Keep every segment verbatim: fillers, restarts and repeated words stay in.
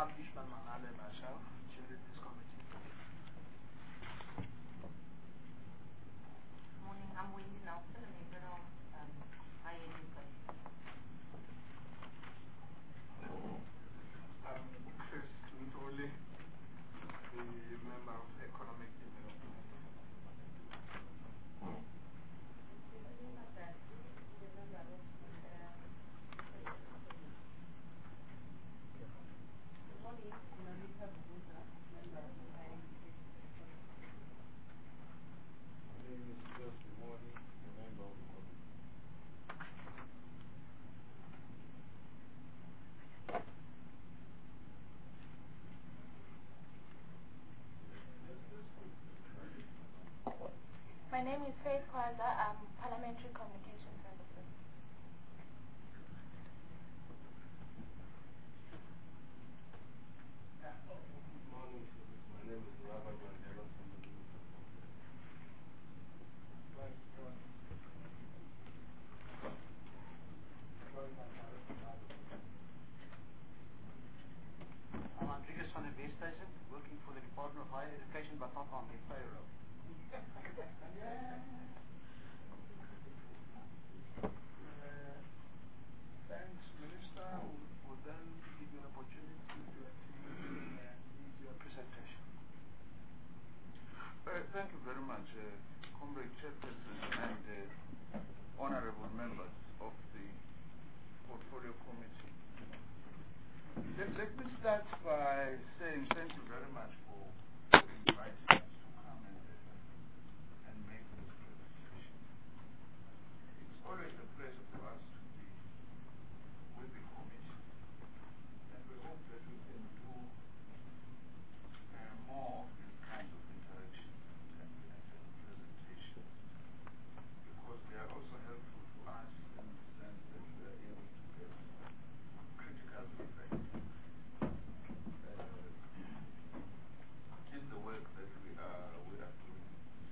Abdishman Manale myself, chairing this committee. Good morning, I'm Wendy Nelson, a member of um, I N U P. I'm Chris Ntole, the member of Economic Development. My name is Faith Kwaza. I'm Parliamentary Communication Services. Good morning. My name is Robert Mandela from the Minister of I'm Rodriguez van der Westhuizen, working for the Department of Higher Education, but not on the payroll. Uh, thanks, Minister. We'll, we'll then give you an opportunity to actually uh, lead your presentation. Uh, thank you very much, uh, Comrade Chairperson and uh, honorable members of the Portfolio Committee. Let, let me start by saying thank you very much for inviting us to come and, uh, and make this presentation. It's always a pleasure for us to be with the committee, and we hope that we can do uh, more of these kinds of interactions and, and, and presentations, because they are also helpful to us in the sense that we are able to get critical feedback uh, in the work that we are we are doing.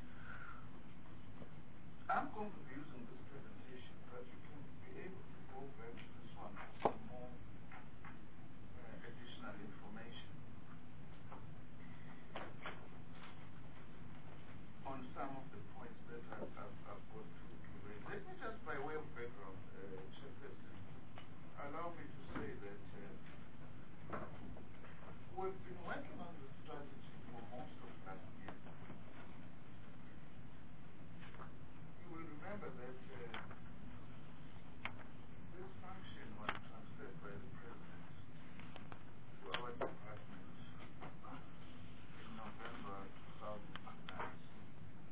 I'm going to be using this presentation, but you can be able to go back to this one for some more uh, additional information on some of the points that I've, I've, I've got to, to raise. Let me just, by way of background, uh, Chairperson, allow me to say that uh, we've been working on the strategy for most of last year. You will remember that uh, this function was transferred by the President to our department in November two thousand nineteen.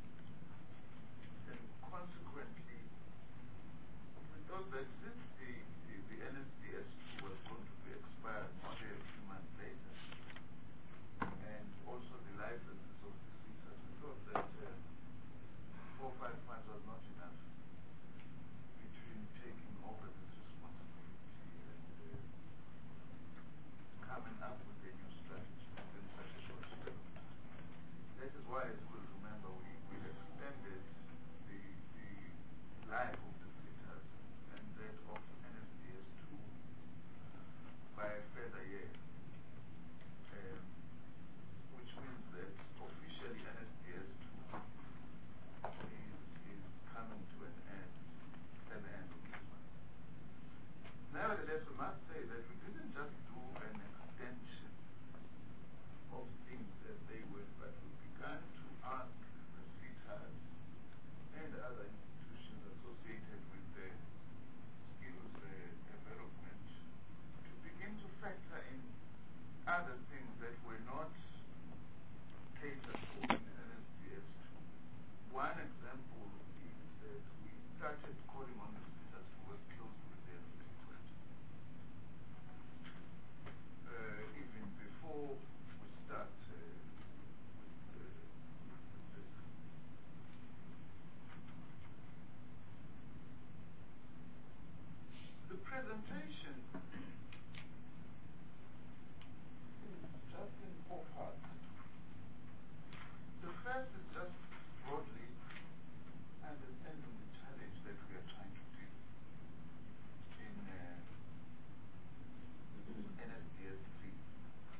And consequently, we thought that since the, the, the N S D S two was going to be expired only a few months later, and also the licenses of the SITAs, we thought that uh, four or five months was not enough between taking over this responsibility and uh, coming up with a new strategy within such a short period of time. That is why, as you will remember, we, we extended the, the life of the SITAs and that of N S D S two by a further year, um, which means that officially N S D S two is, is coming to an end at the end of this month. Nevertheless, we must say that we didn't just do an extension of things as they were, but we began to ask the SITAs and other institutions associated with the skills uh, development to begin to factor in other things that were not catered for in N S D S two. One example is that we started calling on the SITAs to work closely with the N S B twenty. Uh, even before we start uh, with, uh, with this. The presentation is just in four parts. The first is just broadly understanding the challenge that we are trying to deal with in uh, N S D S three.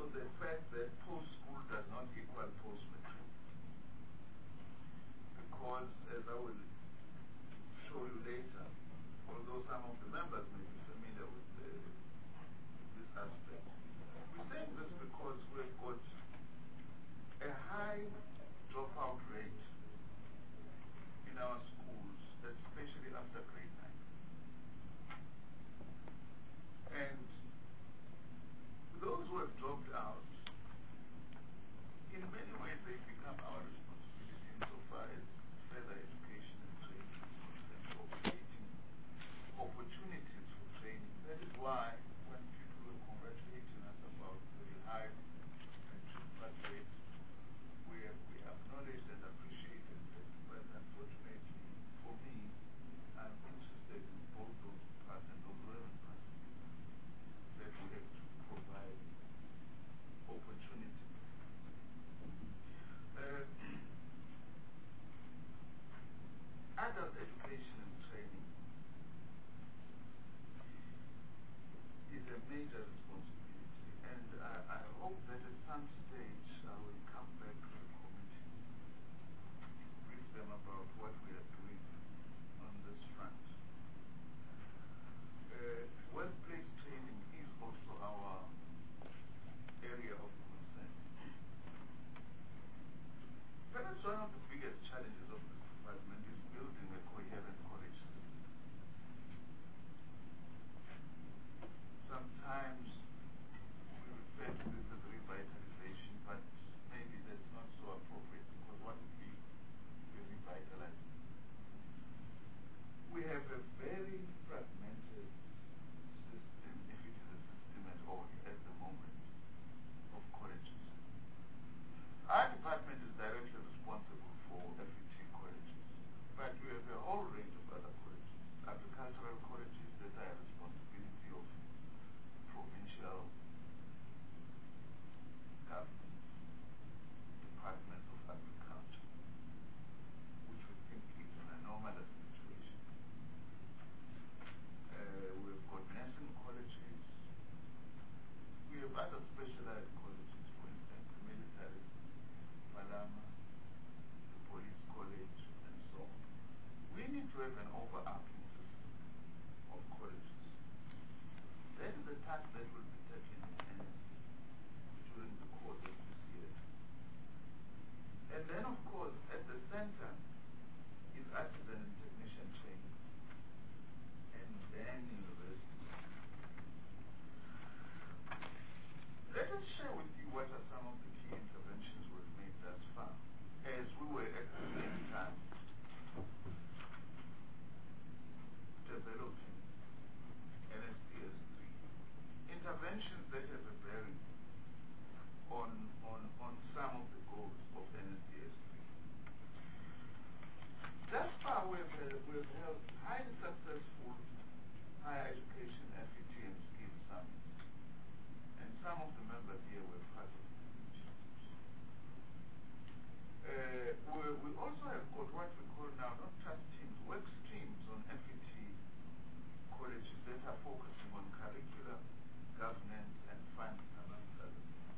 also the fact that post-school does not equal post-matric. Because, as I will show you later, although some of the members may be familiar with the, this aspect, we're saying this because we've got a high dropout rate in our schools, especially after grade nine. And those who have dropped out, in many ways they become our responsibility insofar as further education and training is concerned, or creating opportunities for training. That is why when people were congratulating us about the high matric pass rate, we, we acknowledged and appreciated that. But unfortunately, for me, I'm interested in both those who pass and those who haven't passed, that we have to provide opportunity. Uh, adult education and training is a major responsibility, and I, I hope that at some stage I will come back to the committee, brief them about what we are doing on this front. Uh, workplace training is also our area of concern. Perhaps one of the biggest challenges of this department is building a coherent college system. Sometimes we refer to this as revitalization, but maybe that's not so appropriate, because what would be revitalizing? We have a very fragmented system, if it is a system at all, at the moment, of colleges. Our department is directly responsible for F E T colleges, but we have a whole range of other colleges, agricultural colleges that are a responsibility of provincial government, Department of Agriculture, which we think is an anomalous situation. Uh, we've got nursing colleges, we have other specialized colleges, for instance, the military, Malama, the police college, and so on. We need to have an overarching system of colleges. That is a task that will be taken in hand during the course of this year. And then, of course, at the center is artisan and technician training, and then university. Let us share with you what are some of the key interventions we've made thus far, as we were at the same time developing N S D S three. Interventions that have a bearing on, on, on some of the goals of N S D S three. Thus far, we've, uh, we've held highly successful higher education F E T and skills summits. And some of the members here were part of these initiatives. Uh, we, we also have got what we call now not trust teams, work streams on F E T colleges that are focusing on curriculum, governance, and funding, amongst other things.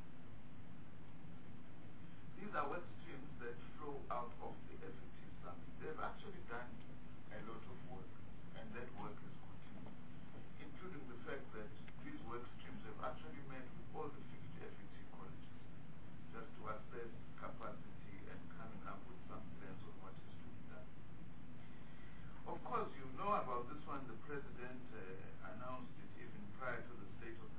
These are work streams that flow out of the F E T summit. They've actually done a lot of work, and that work is continuing, including the fact that these work streams have actually met with all the fifty F E T colleges, just to assess capacity and coming up with some plans on what is to be done. Of course, you know about this one. The President uh, announced it even prior to the State of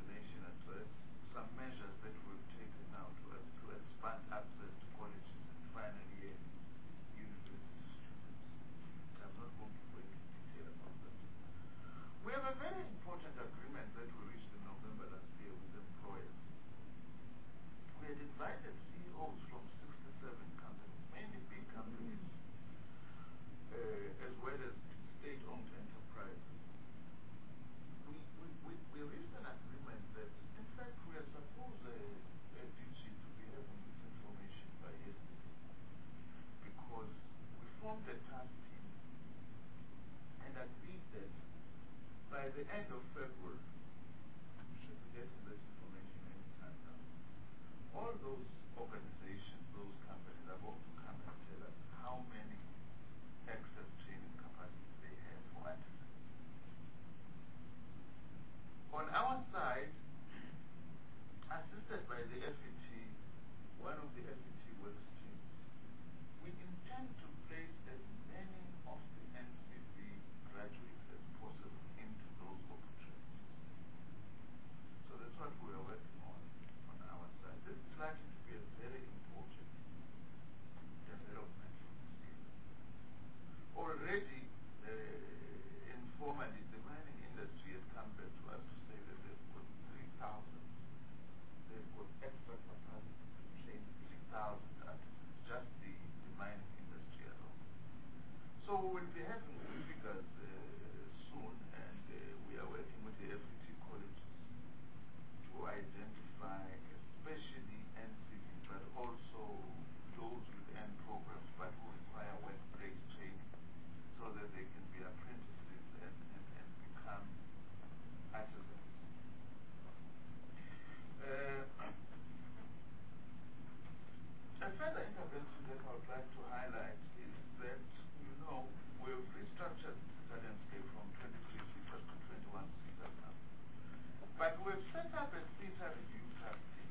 up a SETA review task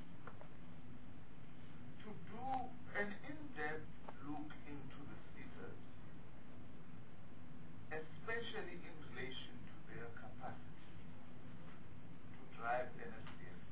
to do an in-depth look into the SETAs, especially in relation to their capacity to drive N S D S.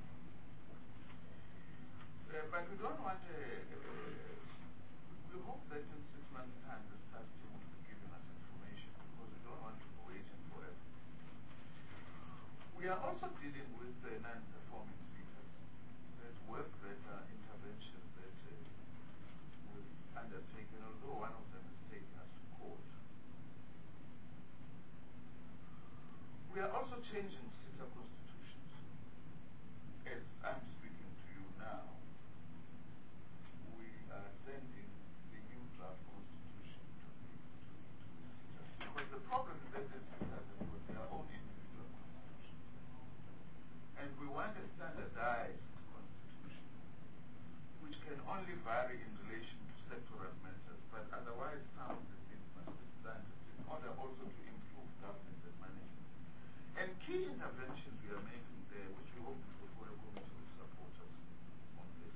Uh, but we don't want a, uh, we hope that in six months' time the staff team will be giving us information because we don't want to be waiting forever. We are also dealing with the non-performing SETAs. There's work that are interventions that uh, we've undertaken, although one of them is taking us to court. We are also changing SETA constitutions. As I'm speaking to you now, we are sending the new draft constitution to the, to, to the SETAs. Because the problem is that the SETAs have got their own individual constitutions. And we want a standardized constitution, which can only vary in relation to sectoral matters, but otherwise some of the things must be standard in order also to improve governance and management. And key interventions we are making there, which we hope the portfolio committee will support us on this,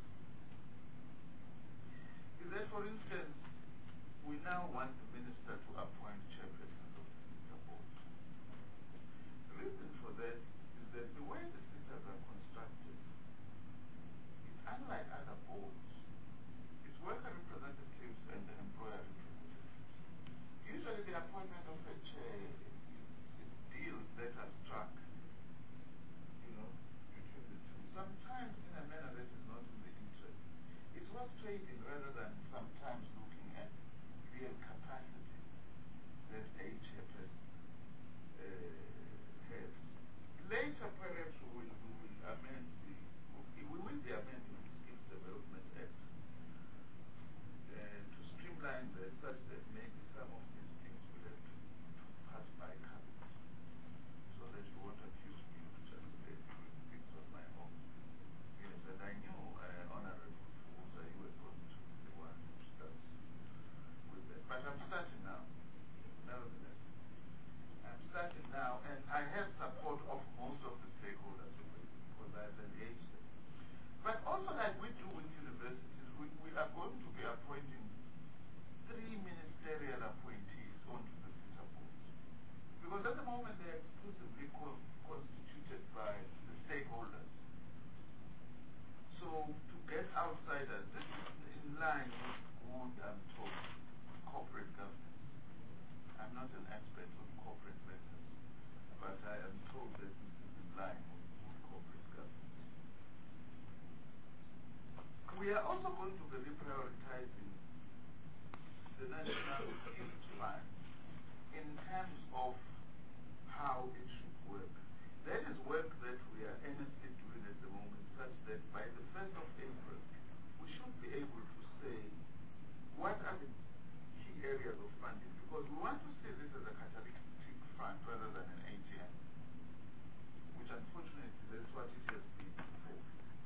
is that, for instance, we now want the minister to appoint chairpersons of the SETA board. The reason for that is that the way the SETAs are constructed is unlike other boards. It's worker representatives and the employer representatives. Usually the appointment of a chair is, is deals that are struck, you know, between the two. Sometimes in a manner that is not in the interest. It's worth trading rather than sometimes looking at real capacity that a chairperson uh, has. Later, perhaps we will, we will amend the, we will be amending the Skills Development Act uh, to streamline that such that maybe some of these things will have to, to pass by cabinet, so that you won't accuse me of just uh, doing things on my own. Yes, and I knew uh, Honorable Fuza, you were going to be the one who starts with that. But I'm starting now, nevertheless. I'm starting now, and I have support of most of the stakeholders already because I've engaged them. But also, like we do with universities, we, we are going to be appointing three ministerial appointees onto the SETA board. Because at the moment they are exclusively co constituted by the stakeholders. So to get outsiders, this is in line with what I'm told, corporate governance. I'm not an expert on corporate matters, but I am told that this is in line with, with corporate governance. We are also going to be reprioritizing the National Skills Plan in terms of how it should work. That is work that we are earnestly doing at the moment, such that by the first of April, we should be able to say what are the key areas of funding, because we want to see this as a catalytic fund rather than an A T M, which unfortunately that's what it has been before.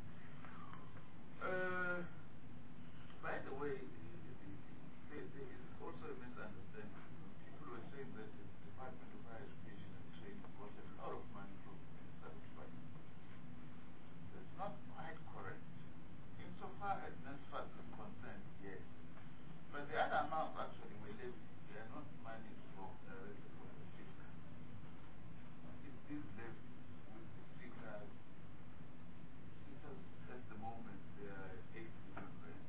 Uh, by the way, there, there is also a misunderstanding. People were saying that the Department of Higher Education and Training got a lot of money from the Minister of Finance. That's not quite correct. Insofar as NSFAS is concerned, yes. But the other amounts actually were levied. They are not money from directly from the fiscal. It is levied with the SETAs. SETAs at the moment they are eight billion rand.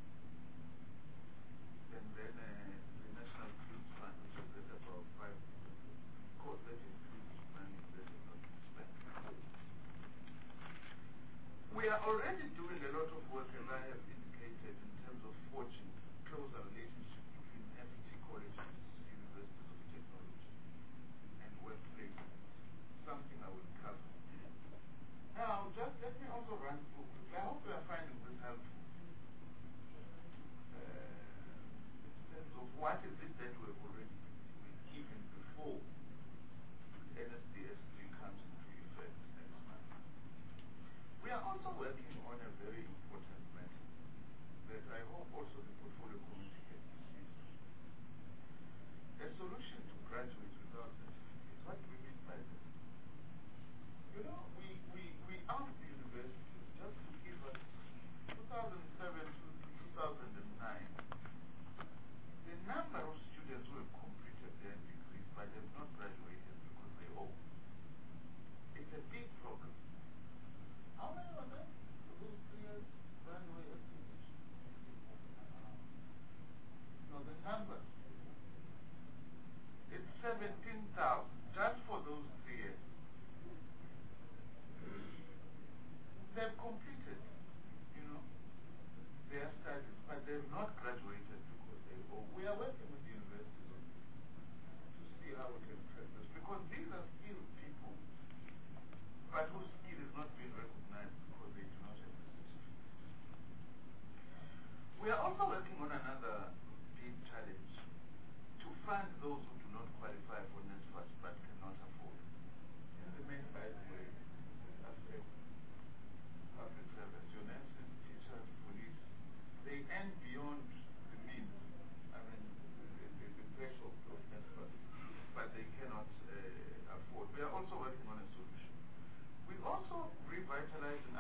And then uh, the National Skills Fund, which is at about five billion rand. Of course, that includes money that has not been spent. We are already doing a lot of work, as I have indicated, in terms of forging closer relationships between F T colleges, universities of technology, and workplaces. Something I will cover. Now, just let me also run through quickly. I hope you are finding this helpful. Uh, in terms of what is it that we have already been doing even before N S D S three comes into effect next month. We are also working on a very important matter that I hope also the portfolio committee can see. A solution to graduates without certificates. What do we mean by this? You know, we, we, we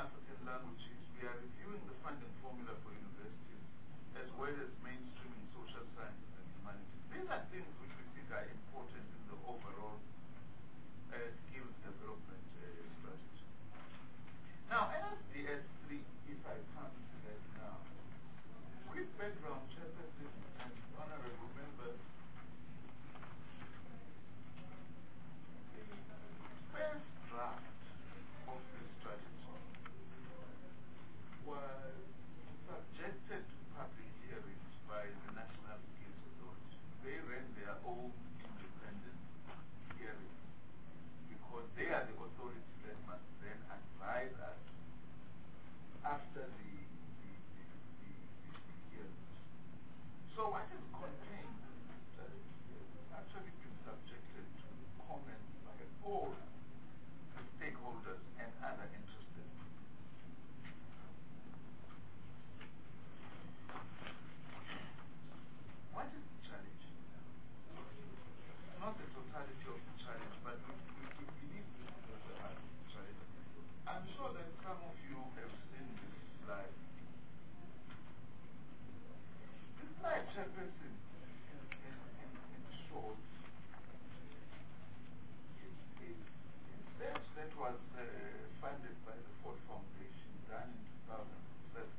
African languages, we are reviewing the funding formula for universities as well as mainstreaming social sciences and humanities. These are things which we think are important in the overall uh, skills development uh, strategy. Now, N S D S three, if I come to that now, quick background, Chairperson and honorable members. The first draft of this strategy was subjected to public hearings by the National Skills Authority. They ran their own independent hearings because they are the authority that must then advise us after the, the, the, the, the hearings. So what is contained in the strategy has actually been subjected to comment by all the stakeholders and other interested people. What is the challenge? Not the totality of the challenge, but we, we, we believe this is the heart of the challenge. I'm sure that some of you have seen this slide. This slide, Chairperson, in, in, in, in short, is research that was uh, funded by the Ford Foundation, done in two thousand seven.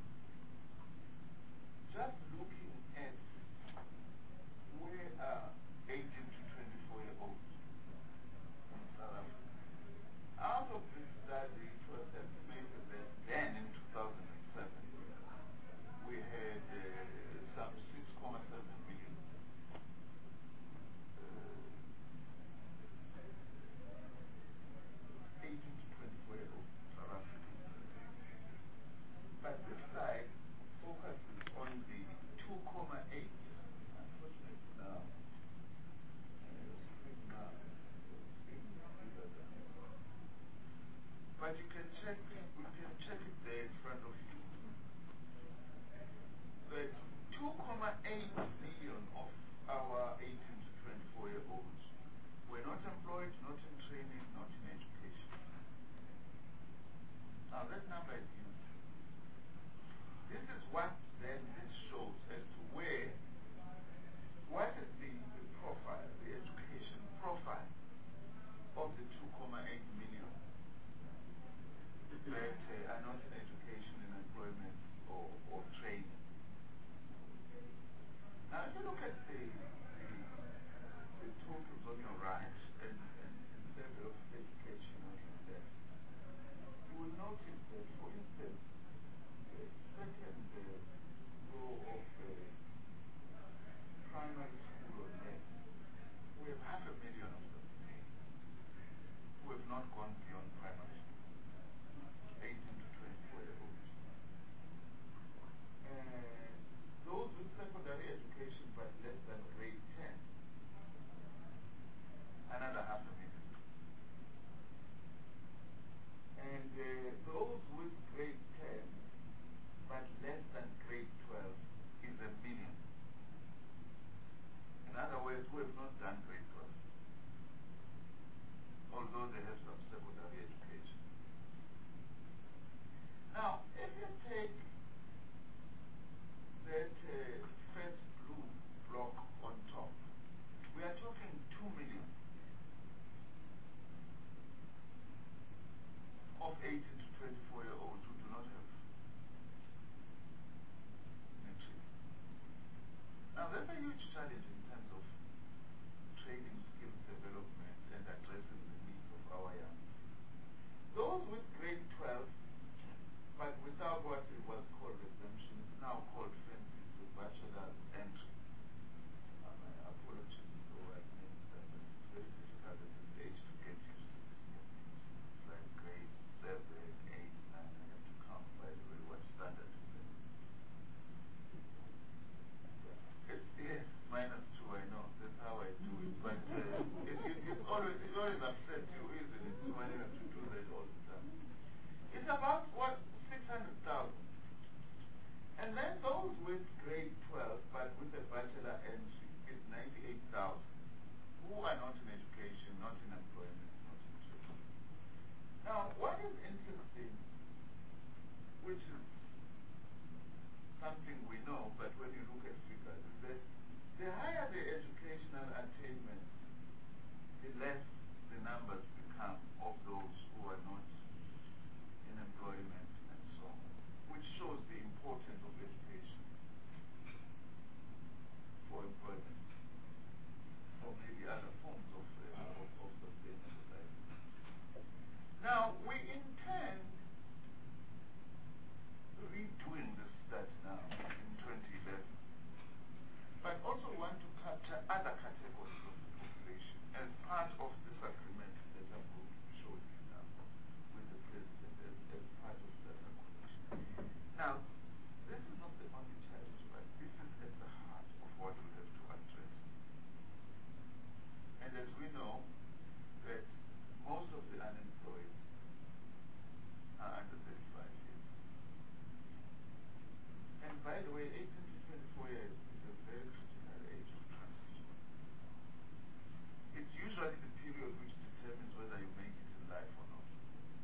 Just looking at where are eighteen to twenty-four year olds in South Africa. Out of this study, it was estimated that then in two thousand seven, we had uh, some six point seven million uh, eighteen to twenty-four year olds in South Africa. But this slide focuses on the two point eight. Unfortunately now, uh, screen now, screen is bigger than ever. But you can check, you can check it there in front of you. That two point eight million of our eighteen to twenty-four year olds were not employed, not in training, not in education. Now that number is huge. This is what then this shows as to where, what is the, the profile, the education profile of the two point eight million that uh, are not in education, in employment, or, or training. Now, if you look at the, the, the totals on your right and, and, and level of education on your left, you will notice that, for instance, the second uh, row of uh, primary school on left, we have half a million of them who have not gone beyond primary school, eighteen to twenty-four year olds. Uh, those with secondary education but less than grade ten, another half a million. And uh, those with grade ten but less than grade twelve is a million. In other words, who have not done grade twelve, although they have some secondary education. Now, if you take that uh, first blue block on top, we are talking two million of eighteen to twenty-four year olds who do not have matric. Now, that's a huge challenge in terms of training, skills development, and addressing the needs of our young people. Those with grade twelve, but without what it was called exemption, it's now called fancy, the bachelor's entry. Uh, my apologies for what means that it's very difficult at this age to get used to this. It's like grade seven, eight, nine. I have to count, by the way, what standard is that? Yeah. It's, yes, minus two. the way, eighteen to twenty-four years is a very critical age of transition. It's usually the period which determines whether you make it in life or not.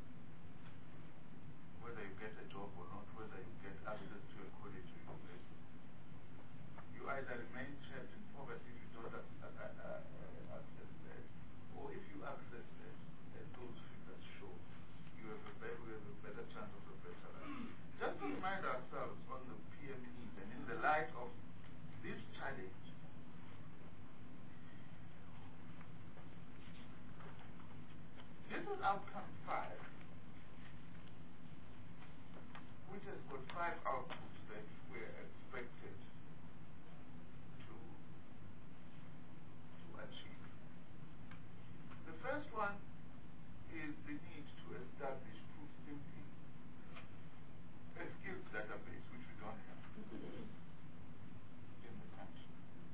Whether you get a job or not, whether you get access to a college or university. You either remain trapped in poverty if you don't uh, uh, uh, access that, or if you access that, as those figures show, you have a, be you have a better chance of a better life. Just to remind ourselves on the P M Es and in the light of this challenge, this is outcome five, which has got five outputs that were expected to, to achieve. The first one is the need to establish, proof simply, a skills database, which we don't have in the country.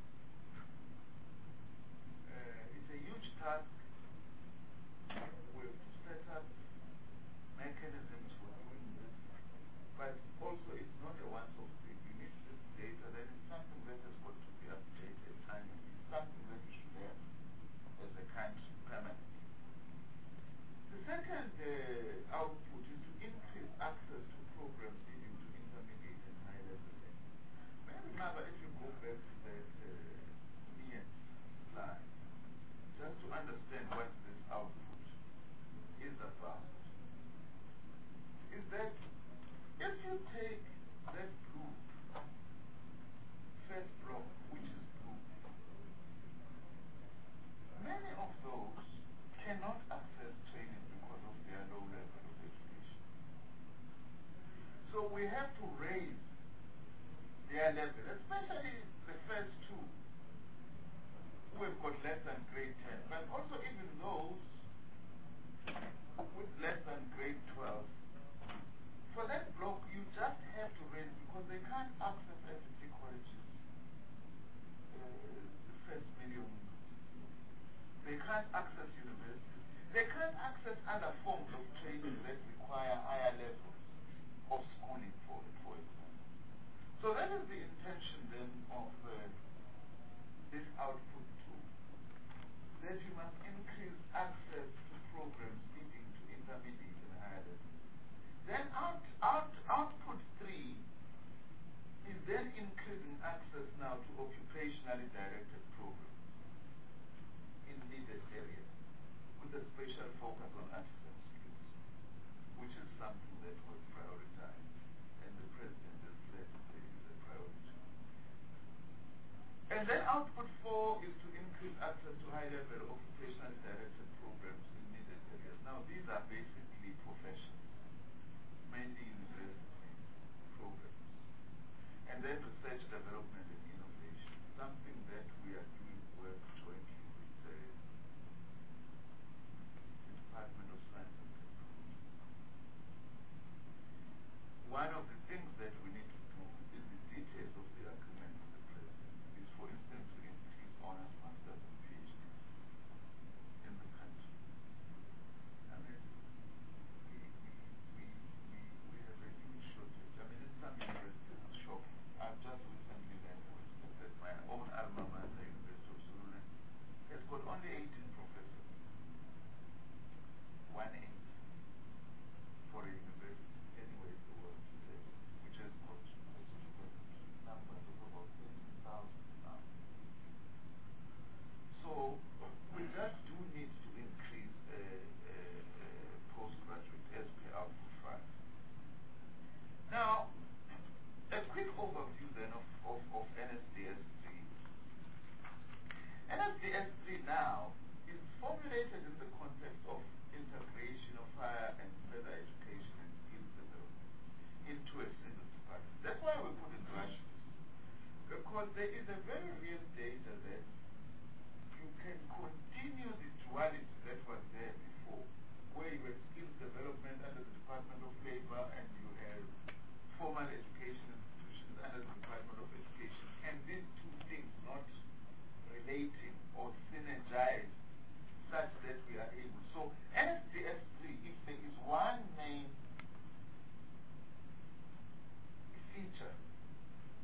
Uh, it's a huge task. We have to set up mechanisms for doing this, but also it's not a once-off thing. You need this data, then it's something that has got to be updated annually. It's something that we should have as a country permanently. The second uh, output is to increase access to programs leading to intermediate and high level learning. May remember, if you go back to that uh, Nian slide, just to understand what this output is about, is that if you take that blue first block, which is blue, many of those cannot access training because of their low level of education. So we have to raise their level, especially the first two who have got less than grade ten, but also even those with less than grade twelve. For that block, you just have to raise because they can't access F T C colleges, uh, the first million. They can't access universities. They can't access other forms of training that require higher levels of schooling, for, for example. So that is the intention then of uh, this output tool, that you must increase access to programs leading to intermediate and higher levels. Then out, out, output three is then increasing access now to occupationally directed programs in needed areas with a special focus on artisan skills, which is something that was prioritized, and the President has said it is a priority. And then output four is to increase access to high-level occupationally directed programs in needed areas. Now, these are basically professions, mainly university programs. And then research, development, and innovation, something that we are doing work jointly with the, the Department of Science and Technology. One of the things that we need to do in the details of the agreement with the President is, for instance, to increase honors, masters, and PhDs in the country. I mean, we, we, we, we, we have a huge shortage. I mean, in some universities it's shocking. I've just recently learned, for instance, that my own alma mater, University of Zululand, has got only eighteen professors. One eight for a university anywhere in the world today, which has got student numbers of about eighteen thousand now. So we just do need to increase uh, uh, uh, postgraduate as per output five. Now, a quick overview then of, of, of N S D S three. N S D S three now is formulated in the context of integration of higher and further education and skills development into a single department. That's why we put in rushes, because there is a very real data that you can continue the duality that was there before, where you had skills development under the Department of Labor and you have formal education institutions under the Department of Education, and these two things not relating or synergize such that we are able. So N S D S three, if there is one main feature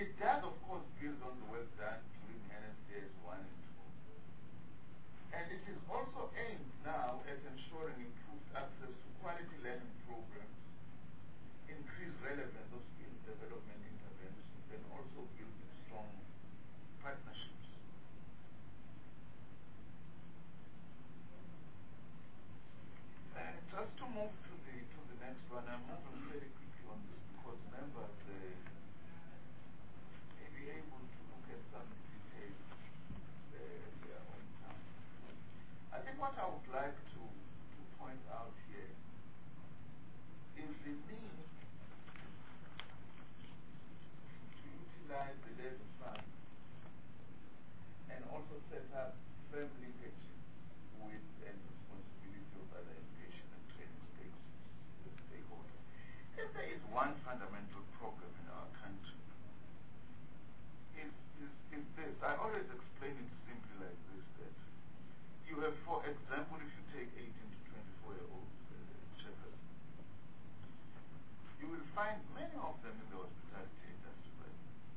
It does, of course, build on the work done during N S D S one and two. And it is also aimed now at ensuring improved access to quality learning programs, increased relevance of skill development interventions, and also building strong partnerships. And just to move to the to the next one, I'm moving very quickly on this because members uh, may be able to look at some details uh, at their own time. I think what I would like to, to point out here is the need to utilize the labor fund and also set up firm linkages with and responsibility of other education and training stakeholders. If there is one fundamental problem in our country, is, is, is this. I always explain it simply like this, that you have, for example, if you take eighteen to twenty-four year olds uh, shepherds, you will find many of them in the hospitality industry. Right?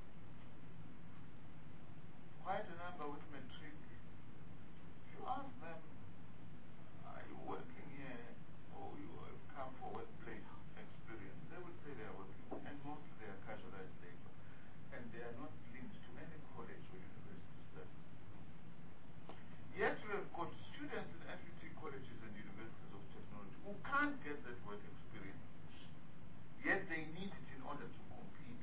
Quite a number with matric. If you ask them, are you working here or you have come for workplace experience, they will say they are working, and mostly they are casualized labor, and they are not linked to any college or university studies. Yet we have got students in F U T colleges and universities of technology who can't get that work experience, yet they need it in order to complete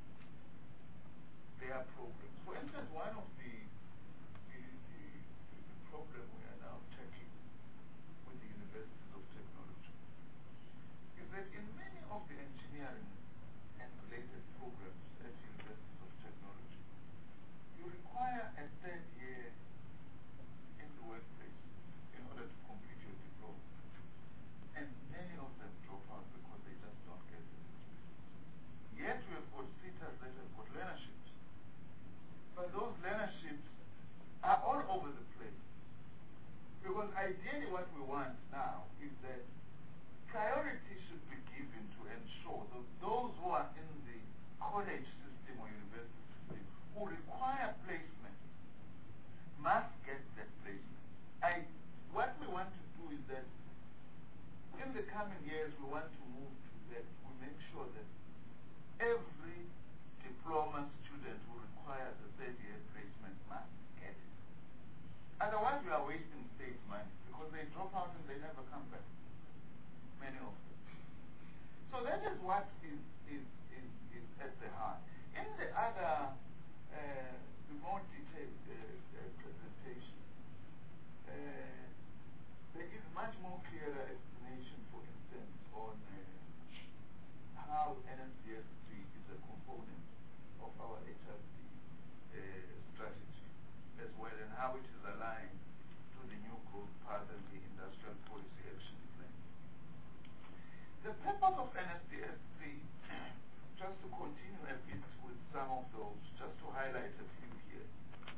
their programs. For instance, one of the, the, the, the problem we are now tackling with the universities of technology is that in many of the engineering and related programs at universities of technology, you require a third year in the workplace in order to complete your diploma. And many of them drop out because they just don't get the experience. Yet we have got SETAs that have got learnerships. But those learnerships are all over the place. Because ideally what we want now is that priority should be given to ensure that those who are in the college system or university system who require placement must get that placement. I, what we want to do is that in the coming years we want to move to that. We make sure that every diploma student who requires a third year placement must get it. Otherwise we are wasting state money because they drop out and they never come back. Many of them. So that is what is, is, is, is at the heart. In the other, uh, the more detailed uh, uh, presentation, uh, there is much more clearer explanation, for instance, on uh, how N S D S three is a component of our H R D uh, strategy as well, and how it is aligned to the new growth path and the industrial policy action plan. The purpose of N S D S three, just to continue a bit with some of those, just to highlight a few here,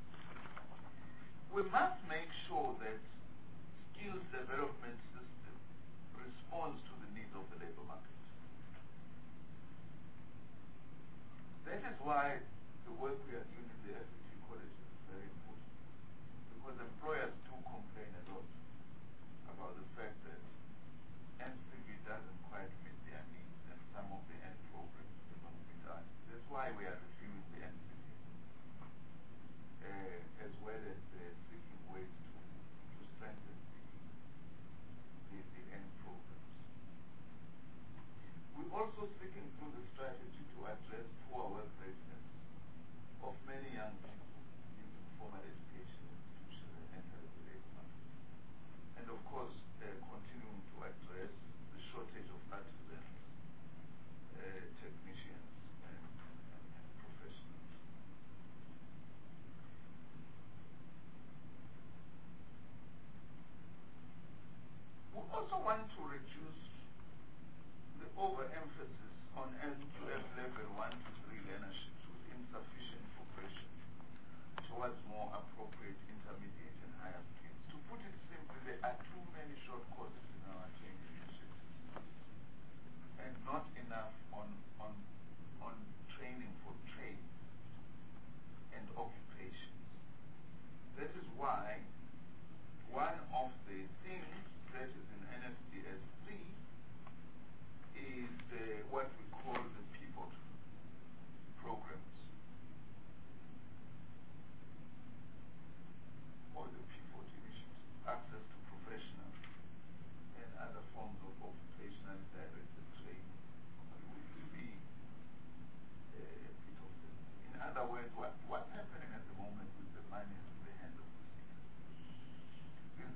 we must make sure that skills development system responds to the needs of the labor market. That is why the work we are doing in the F U T colleges is very important, because employers do complain a lot about the fact that N C V doesn't quite meet their needs and some of the end programs do not meet us. That's why we are reviewing the N C V uh, as well as uh, seeking ways to, to strengthen the, the, the end programs. We're also seeking through the strategy to address poor work readiness of many young people leaving formal education institutions and entering the labor market. And of course, uh, continuing to address the shortage of artisans, uh, technicians, and, and, and professionals. We also want to reduce the overemphasis on L two F level one to three learnerships with insufficient progression towards more appropriate intermediate and higher skills. To put it simply, there are too many short courses in our training initiatives and not enough on on on training for trade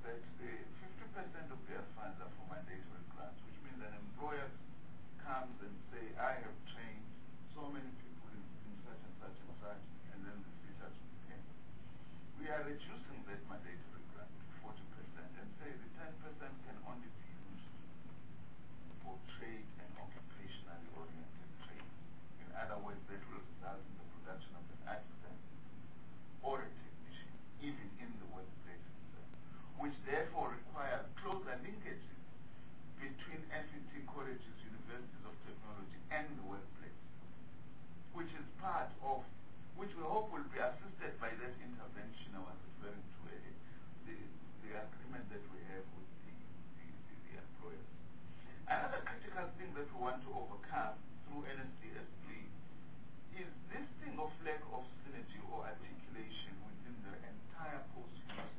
that the fifty percent of their funds are for mandatory grants, which means an employer comes and say, I have trained so many people in, in such and such and such, and then the features will pay. We are reducing that mandatory grant to forty percent and say the ten percent can only be used for trade and occupationally oriented trade. In other words, that will result in the production of an artisan or a technician, even in the workplace itself, which therefore requires closer linkages between F E T colleges, universities of technology, and the workplace, which is part of, which we hope will be assisted by that intervention I was referring to, uh, the, the agreement that we have with the, the, the, the employers. Another critical thing that we want to overcome through N S D S three is this thing of lack of synergy or articulation within the entire post-university.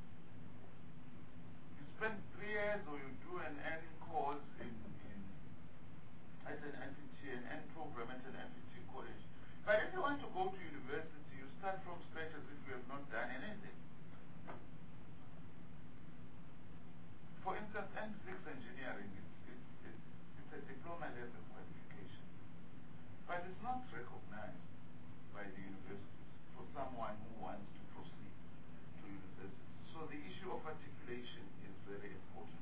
You spend three years or you do an earning course in, in at an F E T, an end program at an F E T college. But if you want to go to university, you start from scratch as if you have not done anything. For instance, N six engineering, it's, it's, it's, it's a diploma level qualification. But it's not recognized by the universities for someone who wants to proceed to university. So the issue of articulation is very important.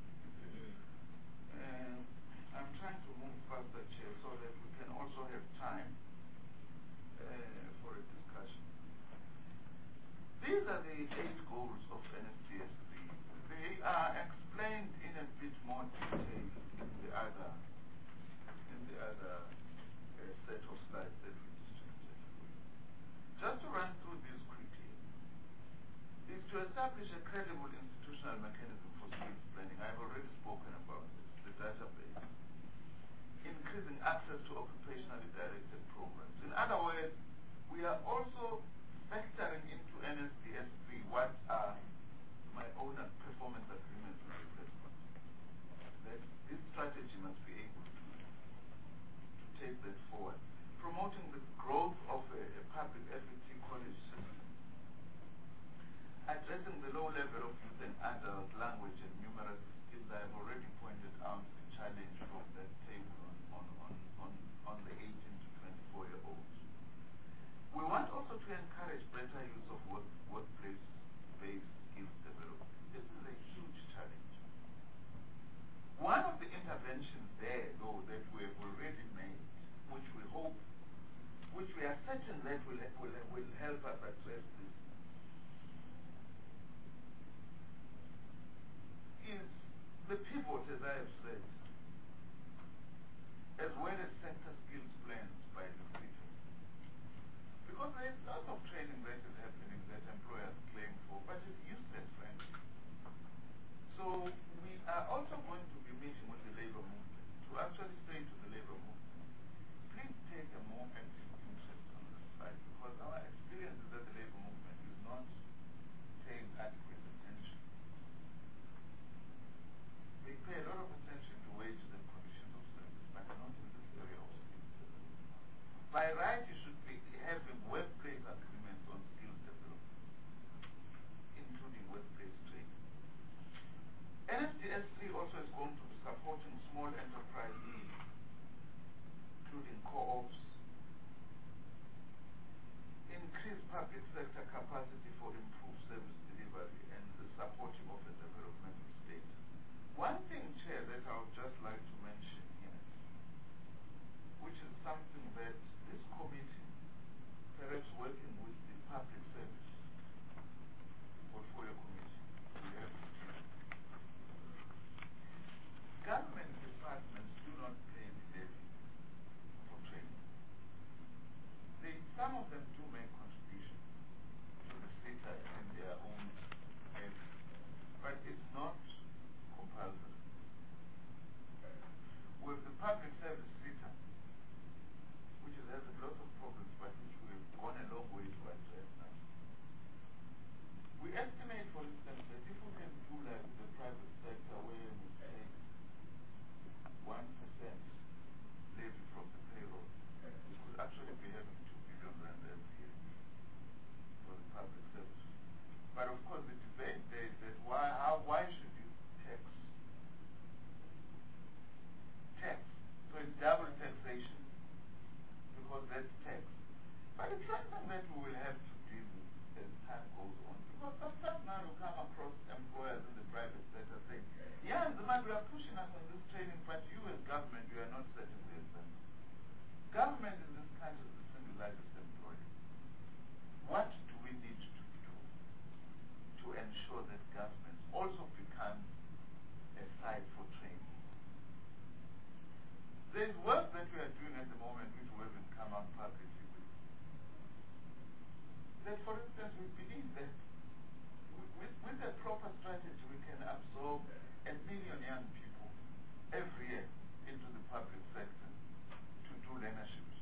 Uh, I'm trying to move faster, Chair, so that we can also have time uh, for a discussion. These are the eight goals of N S D S three. They are explained in a bit more detail in the other, in the other uh, set of slides that we distributed. Just to run through these quickly, is to establish a credible institutional mechanism for skills planning. I've already spoken about this, the database. Increasing access to occupationally directed programs. In other words, we are also factoring into N S D S three what are my own performance agreements with replacement. That this strategy must be able to, to take that forward. Promoting the growth of a, a public F E T college system. Addressing the low level of youth and adult language and numeracy skills. I have already pointed out the challenge of that table on, on, on, on the eighteen to twenty-four year olds. We want also to encourage better use of work, workplace-based skills development. This is a huge challenge. One of the interventions there, though, that we have already made, which we hope, which we are certain that will, will, will help us address this, is the pivot, as I have said, as well as sector skills plans by the city. Because there is lots of training that is happening that employers claim for, but it's useless, frankly. So we are also going to be meeting with the labor movement to actually say to the labor movement, please take a more active interest on this side, because our experience is that the labor movement is not paying adequate attention. They pay a lot of attention to wages and conditions of service, but not in this area of skills. By right, you should be having workplace agreements on skills development, including workplace training. N S D S three also is going to be supporting small enterprises, including co-ops, increase public sector capacity for improved service delivery, and the supporting of a developmental state. One thing, Chair, that I would just like to mention here, which is something that this committee, perhaps working with the public service portfolio committee, we have to do. Government departments do not pay the levy for training. They, some of them do make contributions to the SETA in their own area, but it's not compulsory. With the public service SETA, which has a lot of problems, but which we've gone a long way to address now. We estimate, for instance, that if we can do like the private sector where we take one percent levy from the payroll, we could actually be having two billion rand every year. that we will have to deal with as time goes on. Because sometimes now you come across employers in the private sector saying, yeah, the man, we are pushing us on this training, but you as government, you are not setting the example. Government in this country is the single largest employer. What do we need to do to ensure that government also becomes a site for training? There is work that we are doing at the moment which we haven't come out publicly with. That, for instance, we believe that with, with a proper strategy we can absorb a million young people every year into the public sector to do learnerships.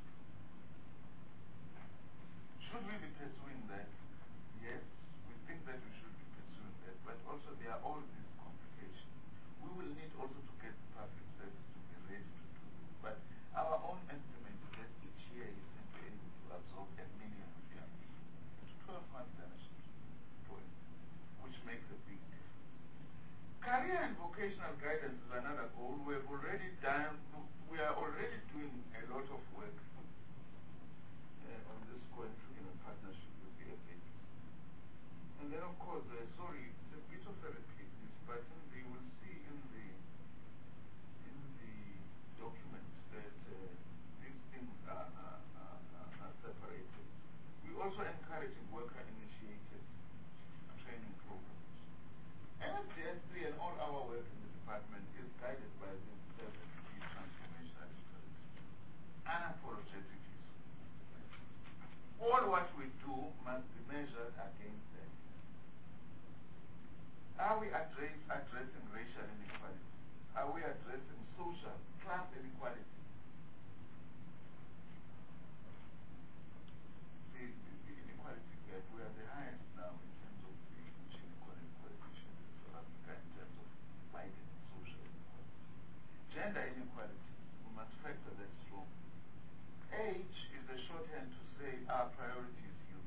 Should we be pursuing that? Yes, we think that we should be pursuing that, but also there are all these complications. We will need also to get the public service to be ready to do this. But our own estimate is that each year is going to be able to absorb a million of young people into twelve months learnerships, for instance, which makes a big difference. Career and vocational guidance is another goal. We have already done, we are already doing a lot of work uh, on this going through in a partnership with the S A P. And then of course, uh, sorry, it's a bit of a repeat this, but in the, you will see in the in the documents that uh, these things are, are, are, are separated. We also encouraging worker-initiated training programs. N S D S three and all our work in the department is guided by the seven key transformational imperatives, unapologetically. All what we do must be measured against them. Are we address, addressing racial inequality? Are we addressing social, class inequality? The, the, the inequality gap, we are the highest now in terms of the inequality coefficient in South Africa in terms of widening social inequality. Gender inequality, we must factor that strong. Age is a shorthand to say our priority is youth.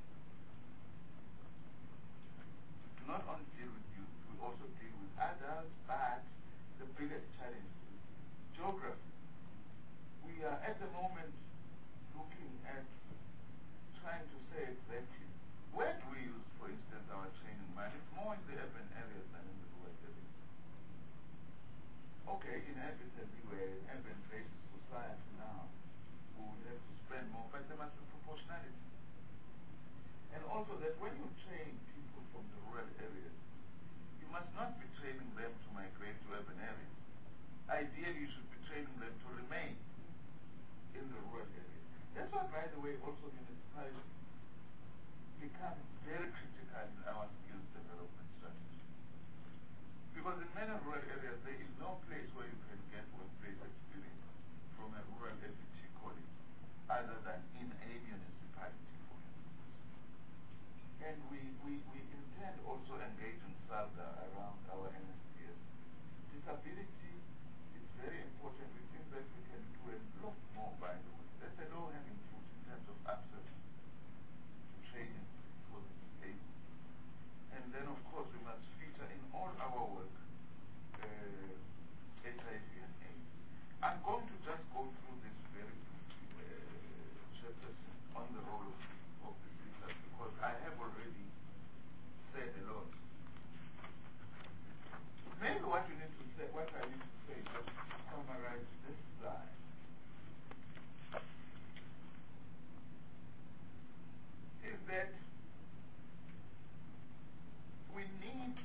We do not only deal with youth, we also deal with adults, but the biggest challenge is geography. We are at the moment looking at trying to say exactly where do we use, for instance, our training money. It's more in the urban areas than in the rural areas. Okay, inevitably we're an urban-based society now. We will have to spend more, but there must be proportionality. And also that when you train people from the rural areas, you must not be training them to migrate to urban areas. Ideally, you should be training them to remain in the rural areas. That's why, by the way, also municipalities become very critical in our skills development strategy. Because in many rural areas, there is no place where you can get workplace experience from a rural F E T college other than in a municipality, for instance. And we, we, we intend also engaging SALGA around our N S D S. Disability is very important. We think that we can do a lot more, by the way. That's a low-hanging fruit in terms of access to training for the disabled. And then, of course, we must feature in all our work uh, H I V and AIDS. I'm going to just go through this very briefly, uh, Chairperson, on the role of, of the sisters, because I have already said a lot. Maybe what you need to say, what I need to say, just to summarize this slide, is that we need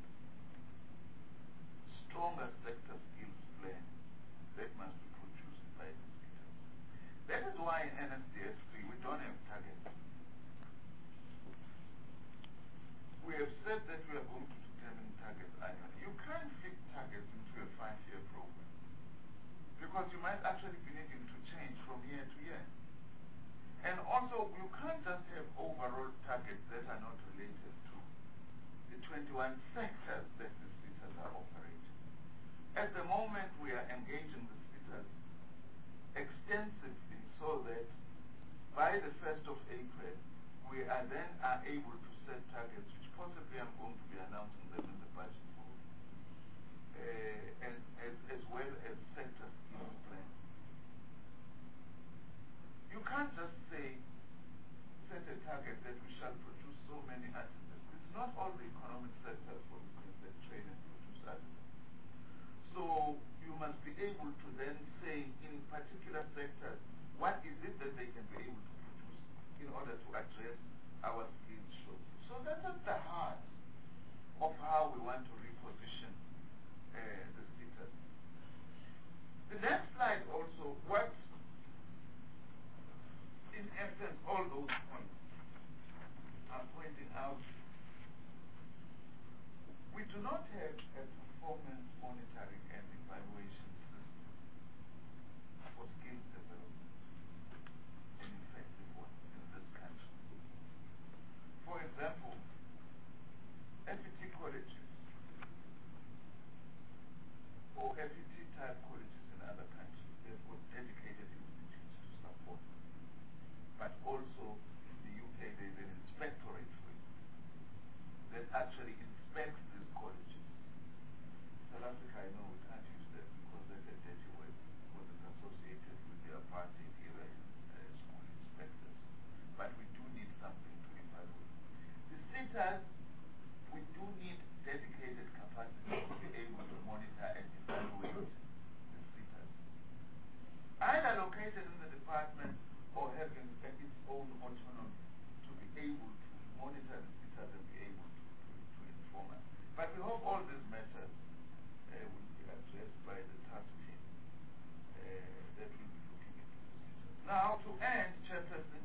stronger sector skills plans that must be produced by the speakers. That is why in N S D S three we don't have targets. We have said that we are going to determine targets annually. You can't fit targets into a five-year program because you might actually be needing to change from year to year. And also, you can't just have overall targets that are not related to the twenty-one sectors that the SETAs are operating. At the moment, we are engaging the SETAs extensively so that by the first of April, we are then are able to set targets, which possibly I'm going to be announcing them in the budget for, uh, and as, as well as sector skills plans. You can't just say target that we shall produce so many artisans. It's not all the economic sectors, for instance, that train and produce artisans. So you must be able to then say in particular sectors, what is it that they can be able to produce in order to address our skills shortage. So that's at the heart of how we want to reposition uh, the status. The next slide also, what in essence all those points are pointing out, we do not have a performance monitoring and evaluation system for skills development, an effective one in this country. For example, F E T colleges or F E T type colleges in other countries, they've got dedicated institutes to support. But also in the U K there's an inspectorate wing that actually inspects these colleges. South Africa, I know we can't use that because that's a dirty word, because it's associated with the apartheid era uh, school inspectors. But we do need something to evaluate. The SETAs, we do need dedicated capacity to be able to monitor and evaluate the SETAs. Either located in the department or having its own autonomy to be able to monitor the SETAs and be able to, to, to inform us. But we hope all these matters uh, will be addressed by the task team uh, that will be looking into the SETAs. Now, to end, Chairperson,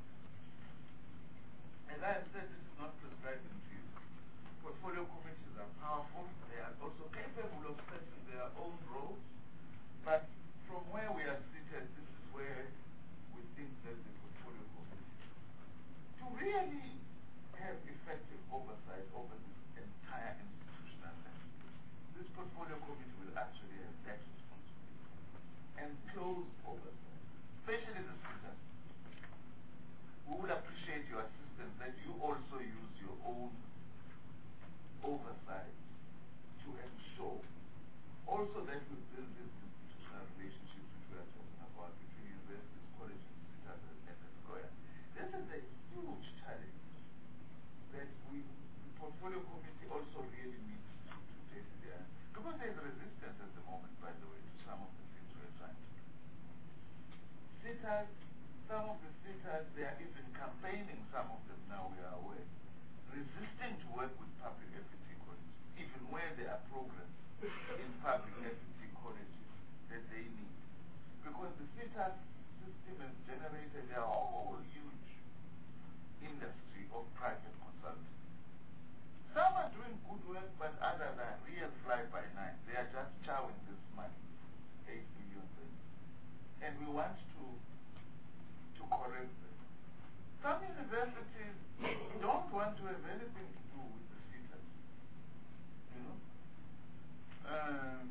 as I have said, this is not prescribed in field. Portfolio committees are powerful. They are also capable of setting their own roles. But from where we are seated, this is where we think that the portfolio committee, to really have effective oversight over this entire institutional landscape, this portfolio committee will actually have that responsibility and close oversight, especially the SETAs. We would appreciate your assistance that you also use your own oversight to ensure also that we build these institutional relationships which we are talking about between universities, colleges, SETAs, and employers. This is a huge challenge that we, the portfolio committee also really needs to, to take there. Because there is resistance at the moment, by the way, to some of the things we are trying to do. SETAs, some of the SETAs, they are even campaigning, some of them now we are aware, resisting to work with public F E T colleges, even where there are programs in public F E T colleges that they need. Because the SETAs system has generated a whole huge industry of private consulting. Some are doing good work, but others are real fly-by-night. They are just chowing this money, eight billion dollars. And we want to, to correct them. Some universities don't want to have anything to do with the SETAs. You know? Um,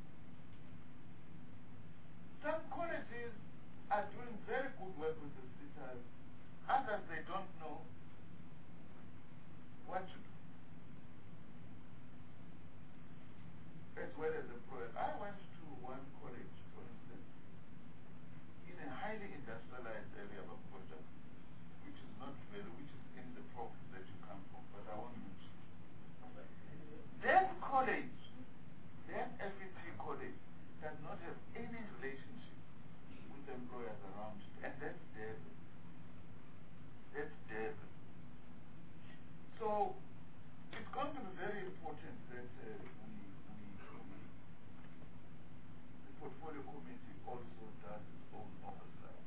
some colleges are doing very good work with the SETAs. Others, they don't know what to do. As well as employers. I went to one college, for instance, in a highly industrialized area of Abuja, which is not very, which is in the province that you come from, but I won't mention. That college, that F E T college, does not have any relationship with employers around it, and that's Durban. That's Durban. So it's going to be very important that uh, we, we, we, the portfolio committee also does its own oversight.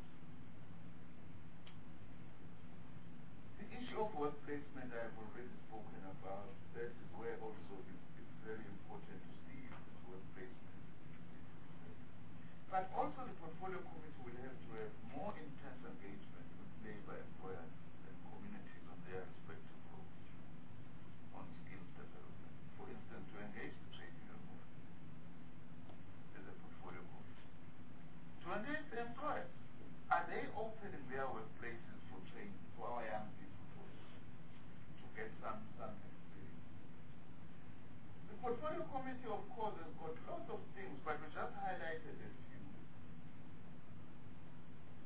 The issue of work placement I've already spoken about. That is where also it's, it's very important to see if this work placement is effective. But also the portfolio committee will have to have more intense engagement with labor employers and communities on their respective roles on skills development. For instance, to engage the trade union movement as a portfolio committee. To engage the employers. Are they opening their workplaces for training for our young people to, to get some, some experience? The portfolio committee, of course, has got lots of things, but we just highlighted a few.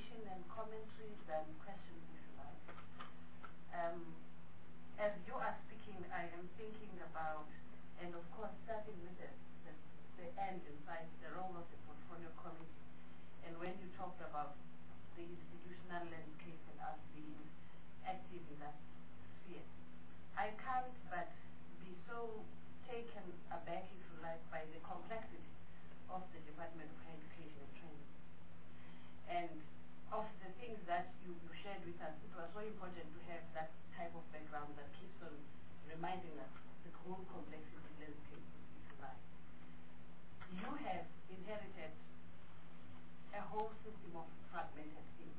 clarification and commentaries and questions, if you like. Um, as you are speaking, I am thinking about, and of course, starting with the, the, the end in sight, the role of the portfolio committee. And when you talked about the institutional landscape and us being active in that sphere, I can't but be so taken aback, if you like, by the complexity of the Department of Higher Education and Training. And of the things that you, you shared with us, it was so important to have that type of background that keeps on reminding us the whole complexity landscape, if you like. You have inherited a whole system of fragmented things.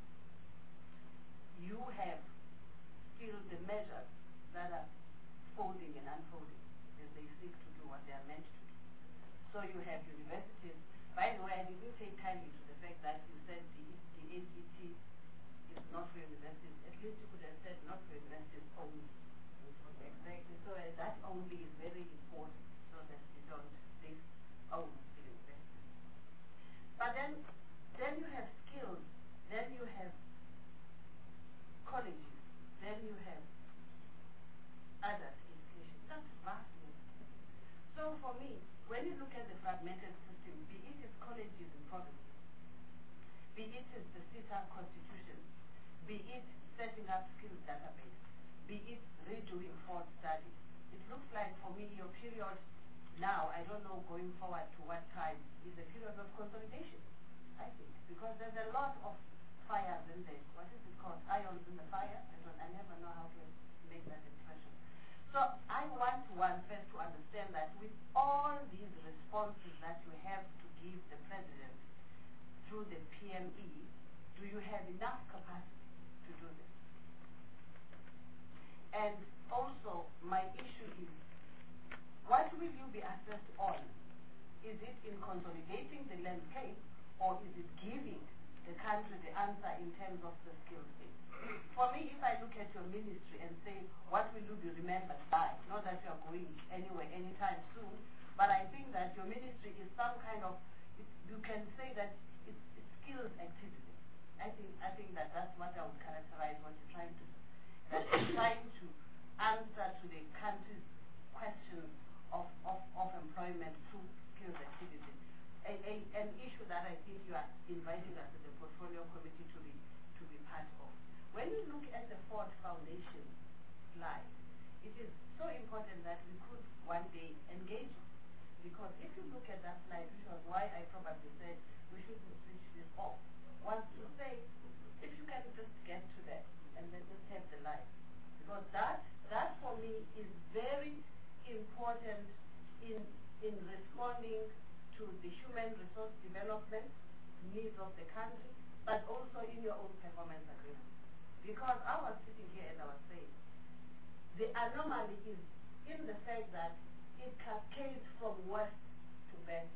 You have still the measures that are folding and unfolding as they seek to do what they are meant to do. So you have universities. By the way, I didn't take kindly to the fact that you said the, the A C T is not for universities. At least you could have said not for universities only. Exactly. So uh, that only is very important so that you don't disown the universities. But then, then you have skills, then you have colleges, then you have adult education. That's vastly. So for me, when you look at the fragmented system, be it its colleges and provinces, be it its the CETA constitution, be it setting up skills database, be it redoing Ford studies, it looks like for me your period now, I don't know going forward to what time, is a period of consolidation, I think, because there's a lot of fires in there. What is it called? Irons in the fire? I don't, I never know how to make that impression. So I want one first to understand that with all these responses that you have to give the president through the P M E, do you have enough capacity to do this? And also, my issue is, what will you be assessed on? Is it in consolidating the landscape, or is it giving the country the answer in terms of the skills thing? For me, if I look at your ministry and say, what will you be remembered by? Not that you are going anywhere anytime soon, but I think that your ministry is some kind of, it, you can say that it's, it's skills activity. I think, I think that that's what I would characterize what you're trying to do. That you're trying to answer to the country's questions of, of, of employment through skills activity. A, a, an issue that I think you are inviting us as the portfolio committee to be, to be part of. When you look at the Ford Foundation slide, it is so important that we could one day engage, because if you look at that slide, which was why I probably said we shouldn't switch this off, was to say, if you can just get to that and then just have the light. Because that, that for me is very important in, in responding to the human resource development needs of the country, but also in your own performance agreement. Because I was sitting here and I was saying, the anomaly is in the fact that it cascades from worst to best.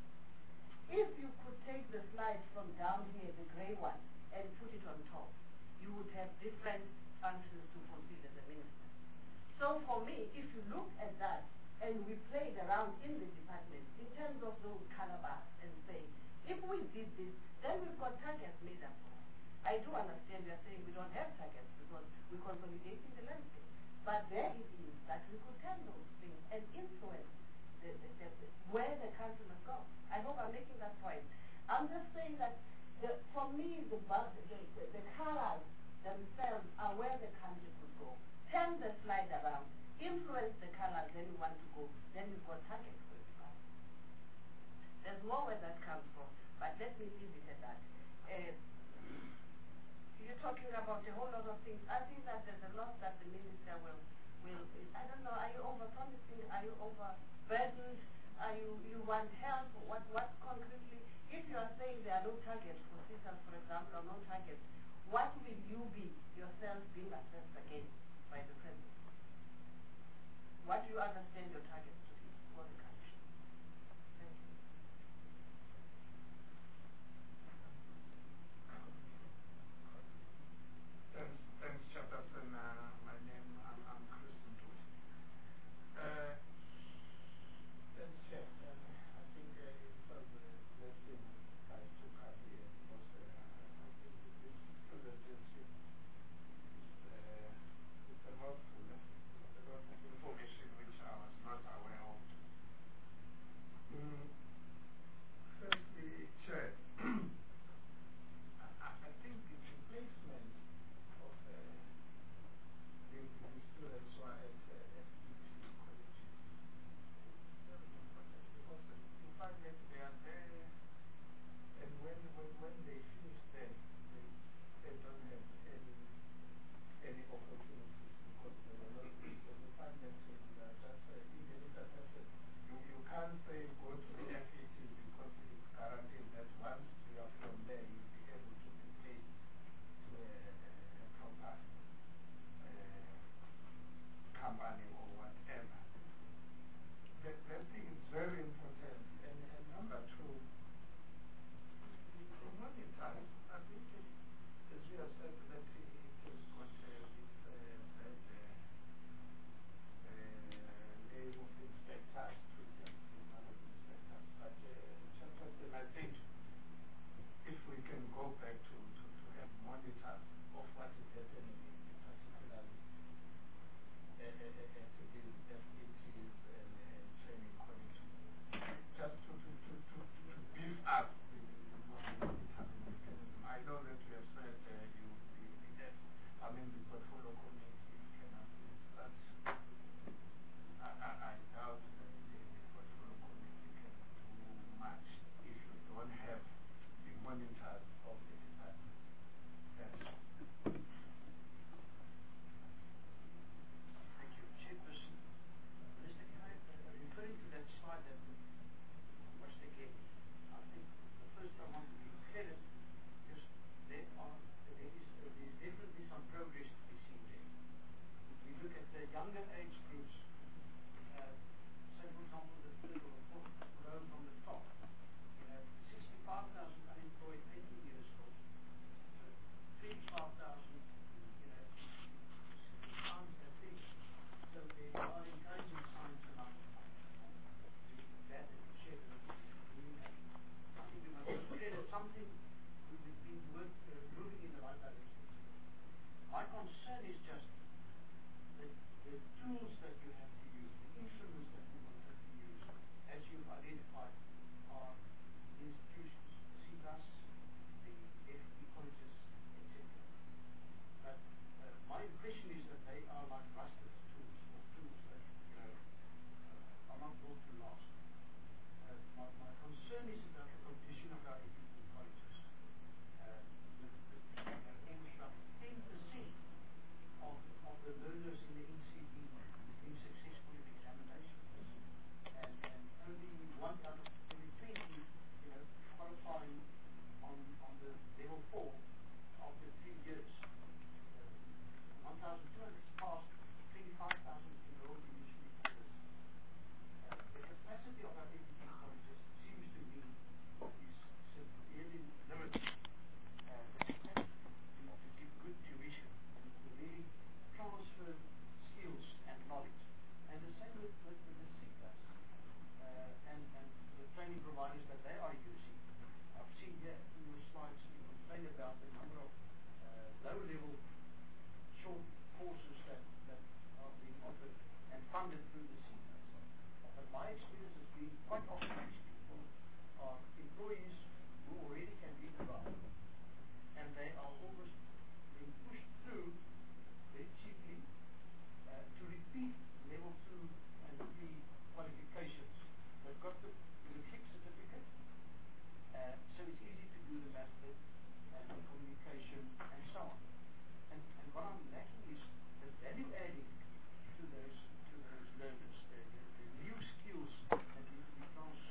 If you could take the slide from down here, the gray one, and put it on top, you would have different functions to fulfill as a minister. So for me, if you look at that, and we played around in the department in terms of those color bars and say, if we did this, then we've got targets made up. I do understand you're saying we don't have targets because we're consolidating the landscape. But there it is that we could turn those things and influence the, the, the, the, where the country must go. I hope I'm making that point. I'm just saying that the, for me, the, the, the, the colors themselves are where the country could go. Turn the slide around, influence the colors then you want to go, then you've got targets for it. There's more where that comes from, but let me leave it at that. Uh, you're talking about a whole lot of things. I think that there's a lot that the minister will, will I don't know, are you over-promising? Are you overburdened? Are you, you want help? What, what concretely? If you are saying there are no targets for CETA, for example, or no targets, what will you be yourself being assessed against by the president? What do you understand your targets to be for the country? Thank you. Thanks, thanks, Chairperson. Uh, my name, I'm, I'm Christian Tuch. Uh, as Chair, uh, I think uh, it was a blessing guys to come here because uh, I think this younger age groups, uh, say for example the third or the fourth row from the top, you know, sixty-five thousand unemployed, eighteen years old, so twenty-five thousand, you know, times that big. So there are encouraging signs around that and share with us. I think we must credit something we've been work, uh, moving in the right direction. My concern is just that the tools that you have to use, the instruments that you will have to use, as you've identified, are institutions, the C B A S, the F E colleges, et cetera. But uh, my impression is that they are like rusted tools, or tools that, you know, uh, are not built to last. Uh, my, my concern is about the condition of our F E colleges. Uh, with, with, uh, almost about ten percent of, of the learners in the N C B being successful in examinations, and, and only one out of every twenty, you know, qualifying on, on the level four after three years. Uh, one thousand two hundred passed, twenty-five thousand enrolled initially for this. Uh, the capacity of our F E colleges seems to me is severely limited. Uh, the capacity to, to give good tuition and to really transfer skills and knowledge. And the same with, with, with the C B A S uh, and, and the training providers that they are using. I've seen here in your slides you complain about the number of uh, low-level short courses that, that are being offered and funded through the C B A S. But my experience has been quite often these people are employees who already can read and write, and they are almost being pushed through very cheaply uh, to repeat level two and three qualifications. They've got the, the click certificate, uh, so it's easy to do the mathematics and the communication and so on. And, and what I'm lacking is the value adding to those to those learners, the, the, the new skills that need to be transferred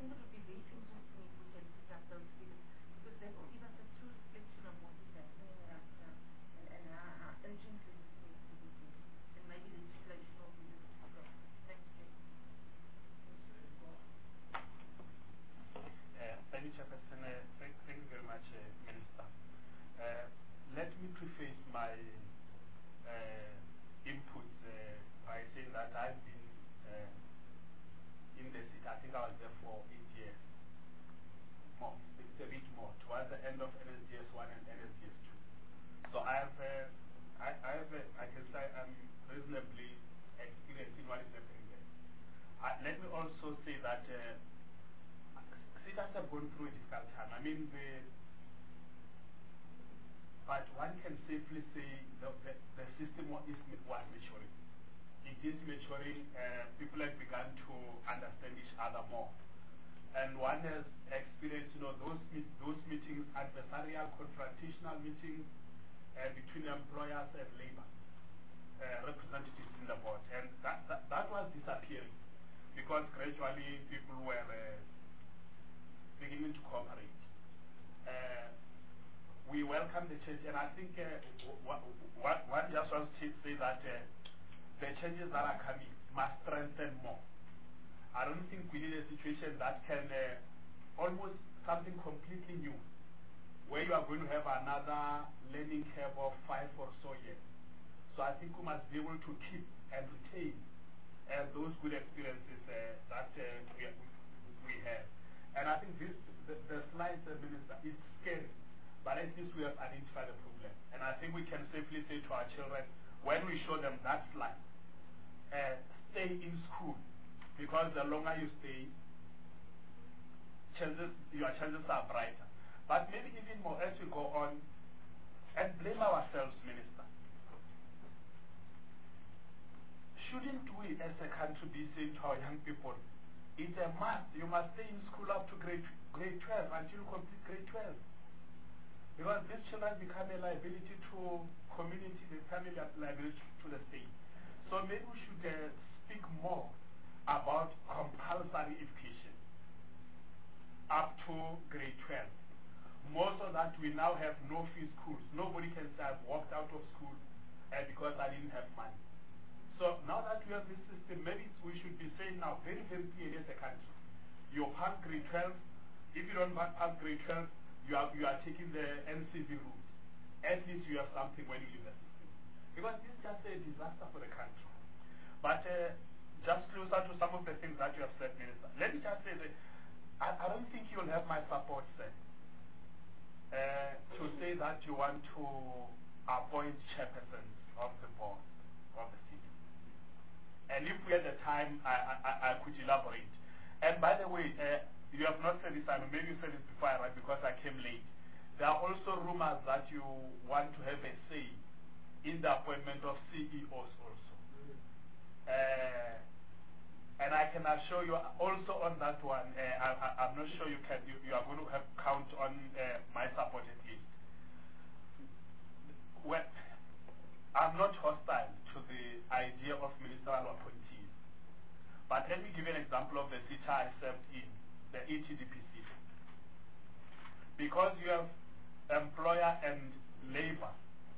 think it would be very interesting if we can pick up those figures, because that will give us a true reflection of what is happening in Africa and, and how, how urgently this needs to be done. And maybe legislation will be able to go. Thanks, Jay. Uh, thank you, Chairperson. Uh, thank, thank you very much, uh, Minister. Uh, let me preface my uh, input uh, by saying that I've been uh, in the seat. I think I was there for eight years. More, it's a bit more, towards the end of N S D S one and N S D S two. So I have, uh, I, I have, uh, I can say I'm reasonably experienced in what is happening there. Uh, let me also say that uh, Citas have gone through a difficult time. I mean, the, but one can safely say the, the, the system was, is, was maturing. It is maturing. Uh, people have begun to understand each other more. And one has experienced, you know, those meet, those meetings, adversarial, confrontational meetings uh, between employers and labor uh, representatives in the board. And that, that, that was disappearing because gradually people were uh, beginning to cooperate. Uh, we welcome the change, and I think uh, what, what, one just wants to say that uh, the changes that are coming must strengthen more. I don't think we need a situation that can uh, almost something completely new, where you are going to have another learning curve of five or so years. So I think we must be able to keep and retain uh, those good experiences uh, that uh, we, we have. And I think this, the, the slide, uh, Minister, is scary, but at least we have identified the problem. And I think we can safely say to our children, when we show them that slide, uh, stay in school, because the longer you stay, chances, your chances are brighter. But maybe even more as we go on, and blame ourselves, Minister. Shouldn't we as a country be saying to our young people, it's a must, you must stay in school up to grade, grade twelve until you complete grade twelve. Because these children become a liability to community, they become a liability to the state. So maybe we should uh, speak more about compulsory education up to grade twelve. More so that we now have no fee schools. Nobody can say I've walked out of school uh, because I didn't have money. So now that we have this system, maybe we should be saying now very, very clearly as a country, you pass grade twelve. If you don't pass grade twelve, you are, you are taking the N C V route. At least you have something when you leave the system. Because this is just a disaster for the country. But uh, just closer to some of the things that you have said, Minister, let me just say that I, I don't think you'll have my support, sir, uh, to say that you want to appoint chairpersons of the board of the city. And if we had the time, I, I, I could elaborate. And by the way, uh, you have not said this, I know maybe you said this before I arrived because I came late. There are also rumors that you want to have a say in the appointment of C E Os also. Uh, and I can assure you also on that one, uh, I, I, I'm not sure you can. You, you are going to have count on uh, my support at least. Well, I'm not hostile to the idea of ministerial appointees, but let me give you an example of the city I served in, the E T D P C. Because you have employer and labor,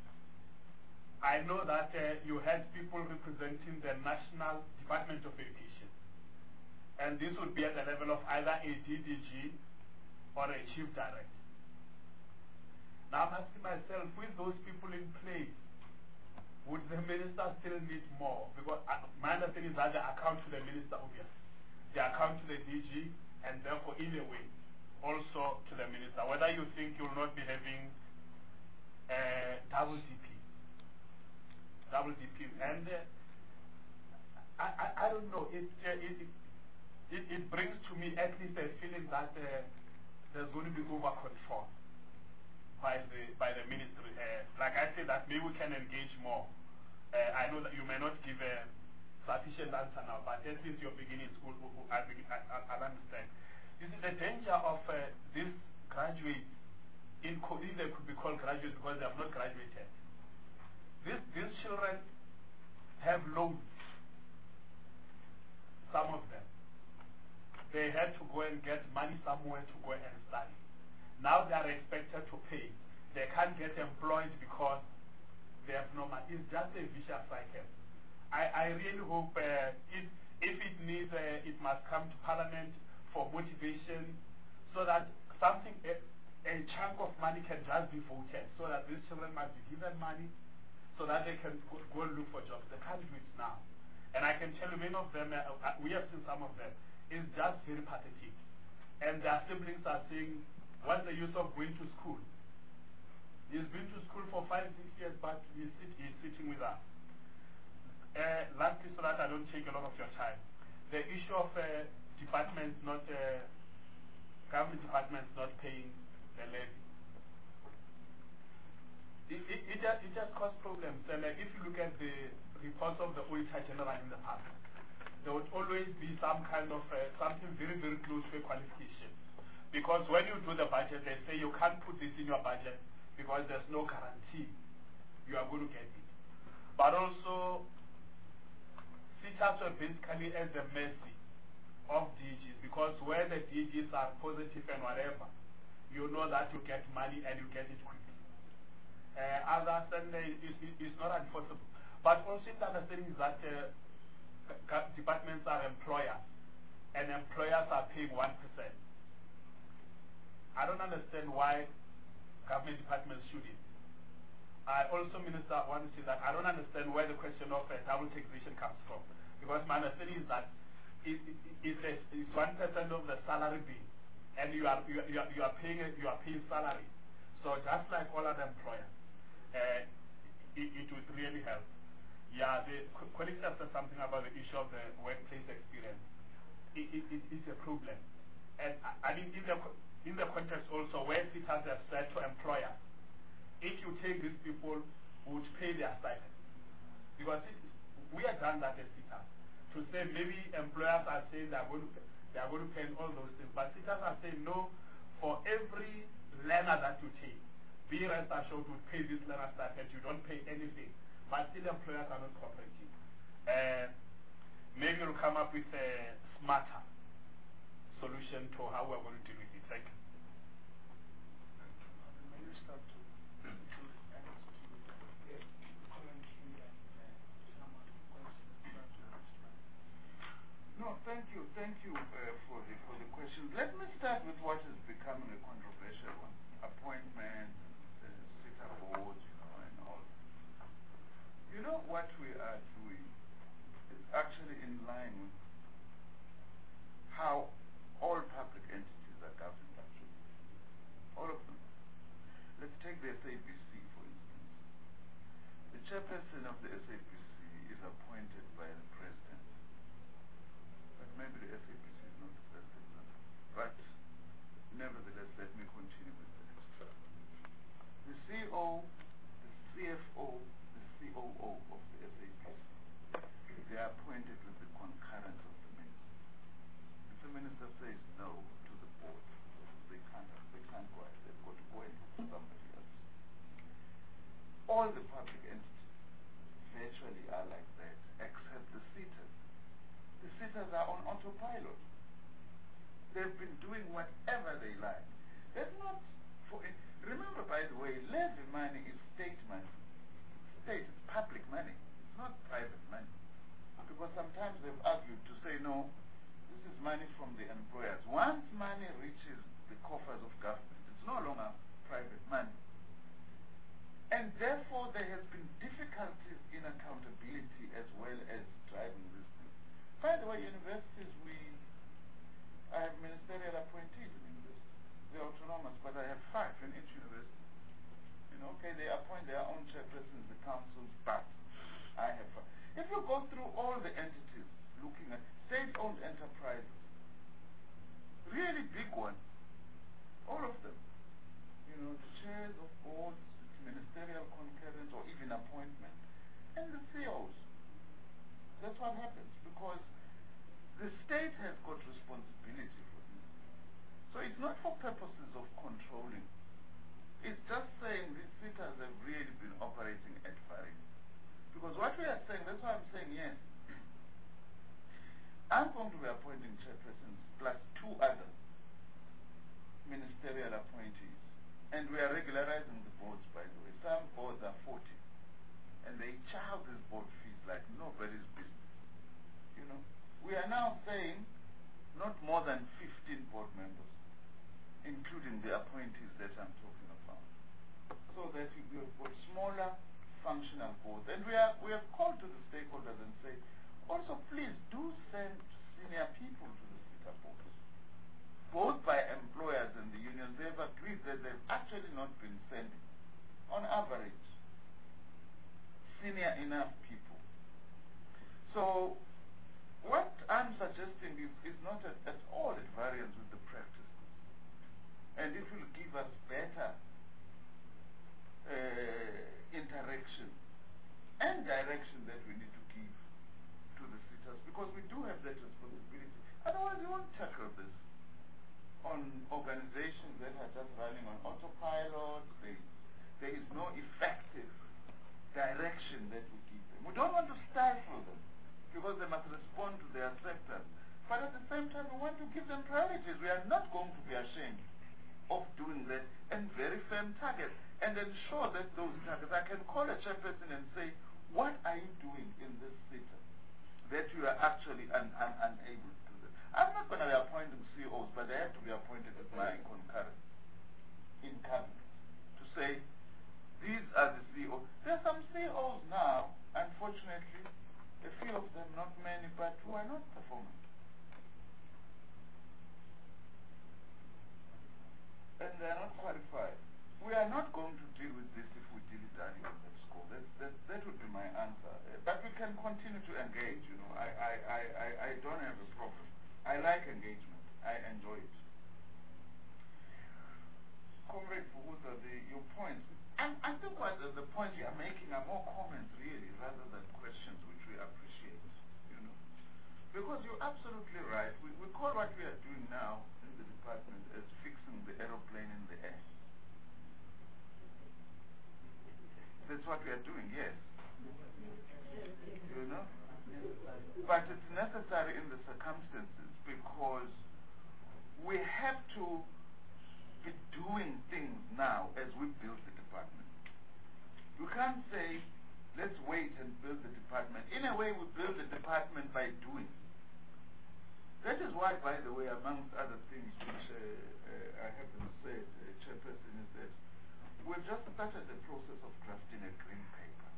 I know that uh, you had people representing the National Department of Education. And this would be at the level of either a D D G or a chief director. Now I'm asking myself, with those people in place, would the minister still need more? Because uh, my understanding is that they account to the minister, obviously. They account to the D G, and therefore, in a way, also to the minister. Whether you think you will not be having uh, double D P. Double D P. And uh, I, I, I don't know, it, uh, it, it, it brings to me at least a feeling that uh, there's going to be over control by the, by the ministry. Uh, like I said, that maybe we can engage more. Uh, I know that you may not give a sufficient answer now, but at least you're beginning school, I, I, I, I understand. This is the danger of uh, these graduates, in co if they could be called graduates because they have not graduated. These, these children have loans, some of them. they had to go and get money somewhere to go and study. Now they are expected to pay. They can't get employed because they have no money. It's just a vicious cycle. I, I really hope uh, if, if it needs, uh, it must come to Parliament for motivation so that something, a, a chunk of money can just be voted so that these children must be given money so that they can go, go and look for jobs. They can't do it now. And I can tell you many of them, uh, uh, we have seen some of them, it's just very pathetic. And their siblings are saying, what's the use of going to school? He's been to school for five, six years, but he's, sit, he's sitting with us. Uh, lastly, so that I don't take a lot of your time, the issue of uh, departments not, uh, government departments not paying the levy. It, it, it, just, it just causes problems. And uh, if you look at the reports of the Auditor General in the past, there would always be some kind of uh, something very, very close to a qualification. Because when you do the budget, they say you can't put this in your budget because there's no guarantee you are going to get it. But also, C T A S were basically at the mercy of D Gs, because where the D Gs are positive and whatever, you know that you get money and you get it quickly. Uh, others, then it, it, it's not enforceable. But also the understanding is that uh, departments are employers, and employers are paying one percent. I don't understand why government departments should it. I also, Minister, want to say that I don't understand where the question of uh, double taxation comes from. Because my understanding is that it, it, it's, a, it's one percent of the salary bill, and you are, you, you, are, you, are paying, you are paying salary. So just like all other employers, uh, it, it would really help. Yeah, the colleagues have said something about the issue of the workplace experience. It, it, it, it's a problem. And I, I mean, in the in the context also where C T A S have said to employers, if you take these people who would pay their stipend, because it, we have done that at C T A S, to say maybe employers are saying they are going to pay, they are going to pay all those things, but C T A S are saying no, for every learner that you take, be rest assured to pay this learner stipend, you don't pay anything, but still employers are not cooperating. Uh, maybe we'll come up with a smarter solution to how we're going to deal with it. Thank you. The Minister to, to answer to get commentary and uh, some of the questions that you understand. No, thank you, thank you uh, for the for the questions. Let me start with what is becoming a controversial one: appointment, uh, C T A boards, you know, and all. You know what we are doing is actually in line with how all public entities are governed, actually. All of them. Let's take the S A B C, for instance. The chairperson of the S A B C is appointed by the president. But maybe the S A B C is not the best example. But nevertheless, let me continue with that. The C E O, the C F O, the C O O of the S A B C, they are appointed with the concurrence of the minister. If the minister says no to the board, they can't, they can't go ahead. They've got to go and look for somebody else. All the public entities virtually are like that, except the C T A S. The C T A S are on autopilot. They've been doing whatever they like. That's not for it. Remember, by the way, levy money is state money. State is public money. It's not private money. Because sometimes they've argued to say, no, this is money from the employers. Once money reaches the coffers of government, it's no longer private money. And therefore, there has been difficulties in accountability as well as driving this thing. By the way, universities, we, I have ministerial appointees in universities. They're autonomous, but I have five in each university. You know, okay, they appoint their own chairpersons, the councils, but I have five. If you go through all the entities, looking at state-owned enterprises, really big ones, all of them, you know, the chairs of boards, ministerial concurrence or even appointment, and the C E Os. That's what happens, because the state has got responsibility for this. So it's not for purposes of controlling. It's just saying these C T As have really been operating at variance. Because what we are saying, that's why I'm saying yes. I'm going to be appointing chairpersons plus And we are regularizing the boards, by the way. Some boards are forty. And they charge these board fees like nobody's business. You know, we are now saying not more than fifteen board members, including the appointees that I'm talking about. So that we have got smaller functional boards. And we are we have called to the stakeholders and say, also please do send senior people to the SETA boards. Both by employers and the unions, they have agreed that they've actually not been sending, on average, senior enough people. So what I'm suggesting is, is not at, at all at variance with the practice. And it will give us better uh, interaction and direction that we need to give to the SETAs, because we do have that responsibility. Otherwise we won't tackle this on organizations that are just running on autopilot. They, there is no effective direction that we give them. We don't want to stifle them because they must respond to their sectors. But at the same time, we want to give them priorities. We are not going to be ashamed of doing that, and very firm targets, and ensure that those targets, I can call a chairperson and say, what are you doing in this sector that you are actually un, un, unable to do that? I'm not going to be appointing C E Os, but they have to be appointed as my concurrent in cabinet to say, these are the C E Os. There are some C E Os now, unfortunately, a few of them, not many, but who are not performing. And they are not qualified. We are not going to deal with this if we deal it on that score. That, that, that would be my answer. Uh, but we can continue to engage, you know. I, I, I, I, I don't have a problem. I like engagement. I enjoy it. Comrade Buhuza, the your points. And I think what the, the points you are making are more comments, really, rather than questions, which we appreciate, you know. Because you're absolutely right. We, we call what we are doing now in the department as fixing the aeroplane in the air. That's what we are doing, yes. You know? But it's necessary in the circumstances because we have to be doing things now as we build the department. You can't say, let's wait and build the department. In a way, we build the department by doing. That is why, by the way, amongst other things which uh, uh, I haven't said, uh, Chairperson, is that we've just started the process of drafting a green paper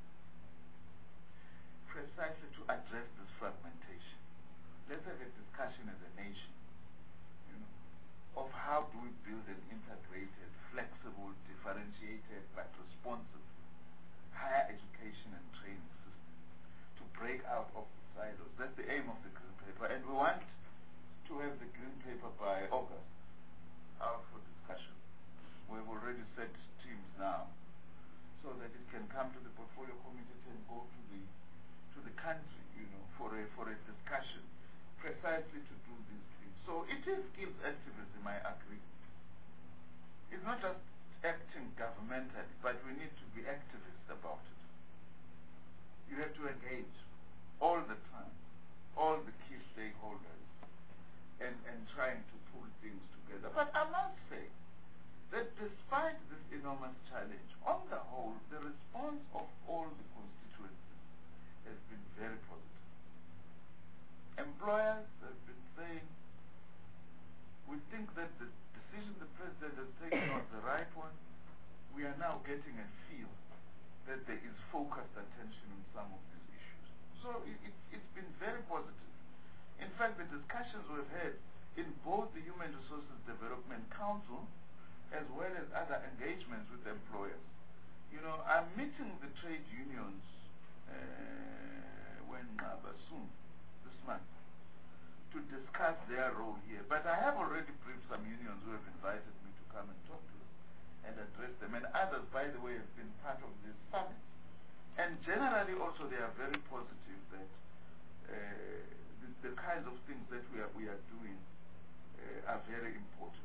precisely to address this fragmentation. Let's have a discussion as a nation, you know, of how do we build an integrated, flexible, differentiated, but responsive higher education and training system to break out of the silos. That's the aim of the green paper, and we want to have the green paper by August out for discussion. We've already set teams now so that it can come to the portfolio committee and go to the to the country, you know, for a for a discussion precisely to do these things. So it is skills activism, I agree. It's not just acting governmentally, but we need to be activists about it. You have to engage all the time, all the key stakeholders, and, and trying to pull things together. But I must say that despite this enormous challenge, on the whole, the response of all the constituencies has been very positive. Employers have been saying, we think that the decision the president has taken was the right one. We are now getting a feel that there is focused attention on some of these issues. So it, it, it's been very positive. In fact, the discussions we've had in both the Human Resources Development Council as well as other engagements with employers. You know, I'm meeting the trade unions uh, when uh, soon, this month, to discuss their role here. But I have already briefed some unions who have invited me to come and talk to them and address them. And others, by the way, have been part of this summit. And generally also they are very positive that uh, the, the kinds of things that we are, we are doing uh, are very important.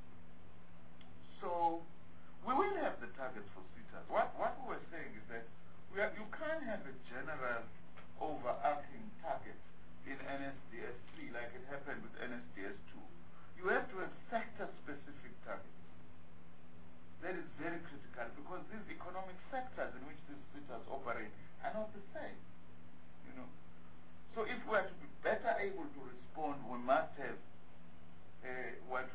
So we will have the targets for SETAs. What, what we were saying is that we are, you can't have a general overarching target in N S D S three like it happened with N S D S two. You have to have sector-specific targets.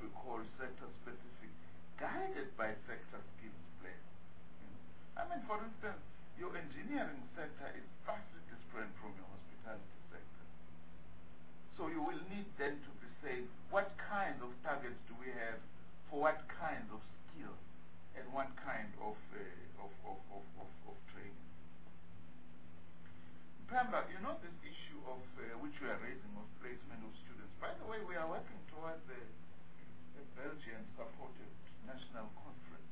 we call sector-specific, guided by sector skills plan. You know? I mean, for instance, your engineering sector is vastly different from your hospitality sector. So you will need then to be saying, what kind of targets do we have for what kind of skill and what kind of, uh, of, of, of, of, of training. Remember, you know this issue of uh, which we are raising of placement of students. By the way, we are working towards a, a Belgian-supported national conference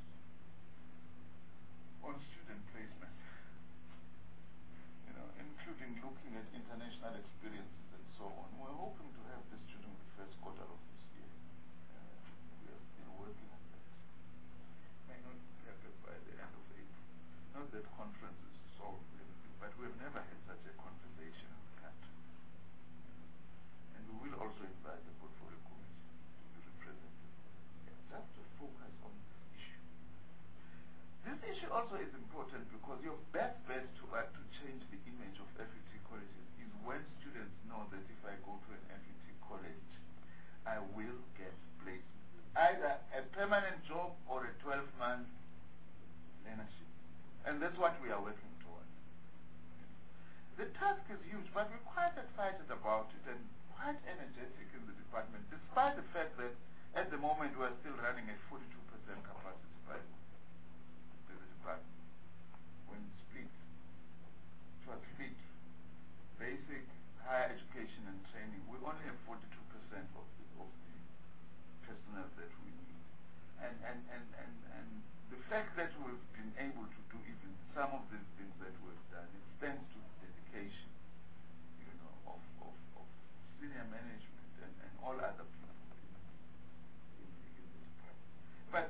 on student placement, you know, including looking at international experiences and so on. We're hoping to have this during the first quarter of this year. Uh, we are still working on that. May not happen by the end of April. Not that conference is solved anything, but we have never had such a conversation in the country. And we will also invite the portfolio committee to be represented, just to focus on this issue. This issue also is important because your best bet to, uh, to change the image of F E T colleges is when students know that if I go to an F E T college, I will get placement. Either a permanent job or a twelve-month learnership. And that's what we are working towards. The task is huge, but we're quite excited about it and quite energetic in the department, despite the fact that at the moment we're still running at forty-two percent capacity by the department. When split, it was split, basic, higher education and training, we only have forty-two percent of the, of the personnel that we need. And, and, and, and, and the fact that we've been able to do even some of these things that we've done, it stands to the dedication, you know, of, of, of senior management and, and all other people in, in, the, in the department. But,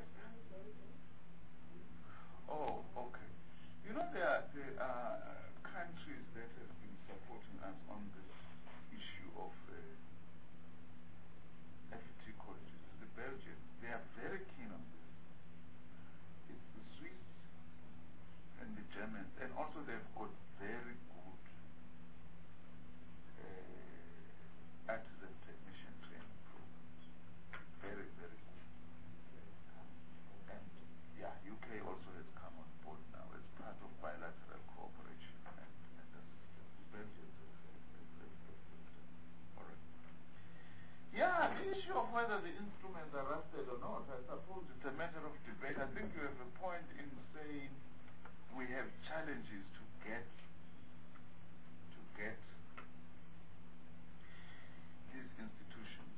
oh, okay. You know, there are, there are countries that have been supporting us on this issue of uh, F E T colleges. The Belgians, they are very keen on this. It's the Swiss and the Germans, and also they've got very good uh, artisan technician training programs. Very, very good. And yeah, U K also has come on board now as part of bilateral cooperation and, and assistance. The Belgians have, have, have, have, have all right. Yeah, the issue of whether the instruments are rusted or not, I suppose it's a matter of debate. I think you have a point in saying we have challenges to get to get these institutions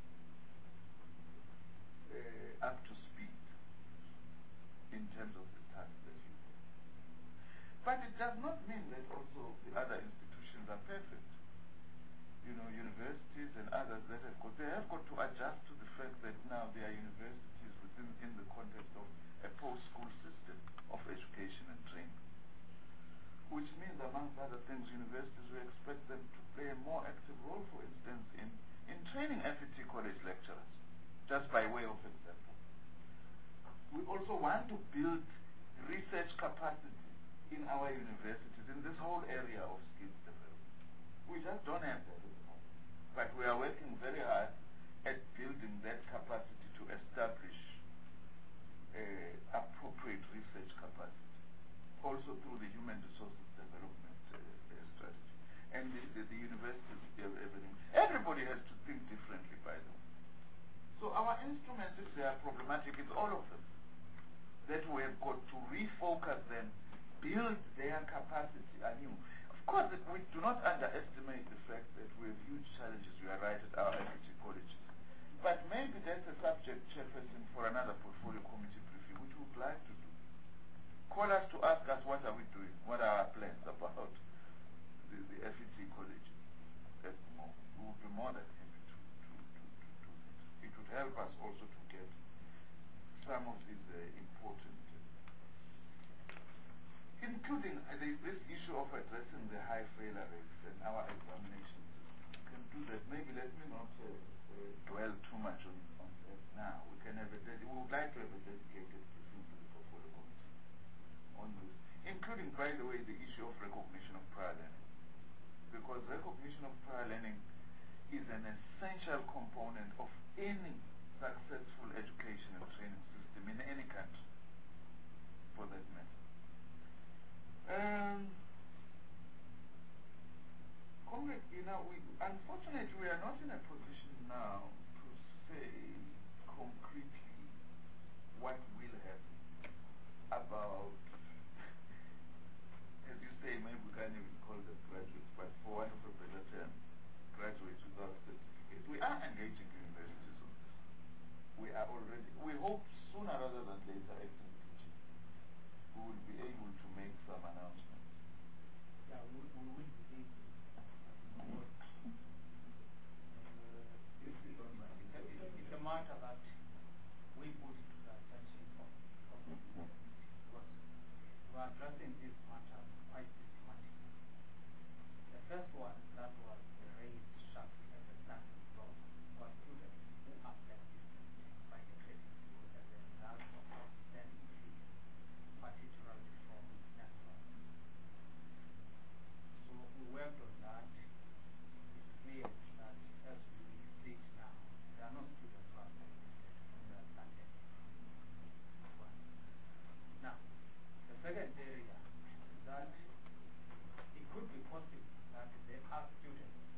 uh, up to speed in terms of the task that you have. But it does not mean that also the other institutions are perfect. You know, universities and others that have got, they have got to adjust to the fact that now they are universities within in the context of a post-school system of education and training. Which means, amongst other things, universities, we expect them to play a more active role, for instance, in, in training F E T college lecturers, just by way of example. We also want to build research capacity in our universities in this whole area of skills development. We just don't have that at the moment. But we are working very hard at building that capacity to establish uh, appropriate research capacity, also through the human resources development uh, uh, strategy. And the, the, the universities, everything. Everybody has to think differently, by the way. So our instruments, if they are problematic, it's all of them. That we have got to refocus them, build their capacity anew. Of course, we do not underestimate the fact that we have huge challenges, we are right at our F E T colleges. But maybe that's a subject, Chairperson, for another portfolio committee briefing, which we would like to do. Call us to ask us what are we doing, what are our plans about the, the F E T colleges. That's more, we would be more than happy to, to, to, to do that. It would help us also to get some of these uh, important, uh, including uh, the, this issue of addressing the high failure rates and our examinations. We can do that. Maybe let me not uh, uh, dwell too much on, on that now. We can have a we would like to have a dedicated briefing to the portfolio committee on this, including, by the way, the issue of recognition of prior learning. Because recognition of prior learning is an essential component of any successful education and training system in any country, for that matter. Um, Comrade, you know, we, unfortunately, we are not in a position now to say concretely what will happen about, as you say, maybe we can't even call them graduates, but for want of a better term, graduates without certificate. We are engaging universities on this. We are already, we hope sooner rather than later, acting teaching, we will be able to make some announcements. Yeah, we, we will be able. Uh, If you don't mind. it's, a, it's, a, it's a matter that we put into the attention of, of the because we are addressing this matter quite systematically. The first one that was raised sharply at the starting block was students who are blacklisted by the credit bureau as a result of outstanding fees, particularly from NASFAT. So we worked on that. It's clear that as we speak now, there are no students who are blacklisted from the starting. Now, the second area is that it could be possible that there are students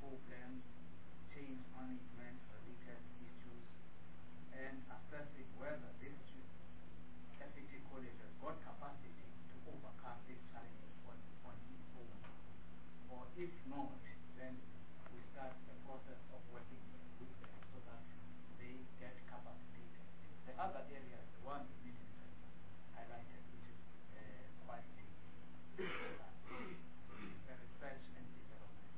programs, change management-related issues, and assessing whether this F E T college has got capacity to overcome these challenges on, on its own. Or if not, then we start the process of working with them so that they get capacitated. The other area is the one the minister highlighted, which is uh, quality, the research and development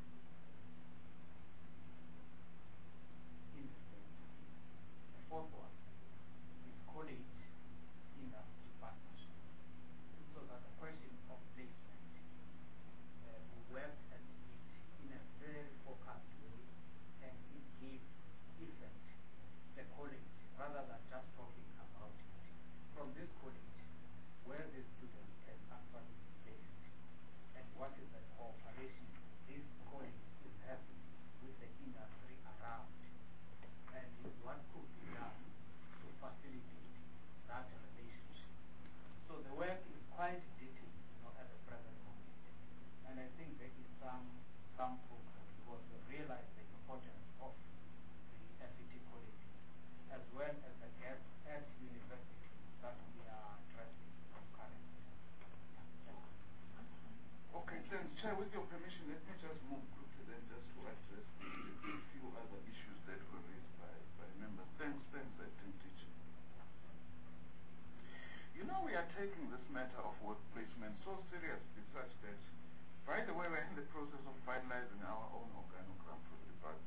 in the state. The fourth one is college industry partnership, so that the question of placement uh, will work at it in a very focused way, and it gives effect the college rather than just talking about it. From this college, where the student can actually be placed, and what is the cooperation this college is having with the industry around, and what could be done to facilitate that relationship. So the work is quite detailed, you know, at the present moment, and I think there is some some progress because we realize the importance of the F E T colleges as well as the gap at universities that we are addressing concurrently. Okay, thanks. Chair, with your permission, let me just move quickly then just to address a few other issues that were raised by, by members. Thanks, thanks, acting teacher. You know, we are taking this matter of work placement so seriously such that, by the way, we're in the process of finalizing our own organogram for the department.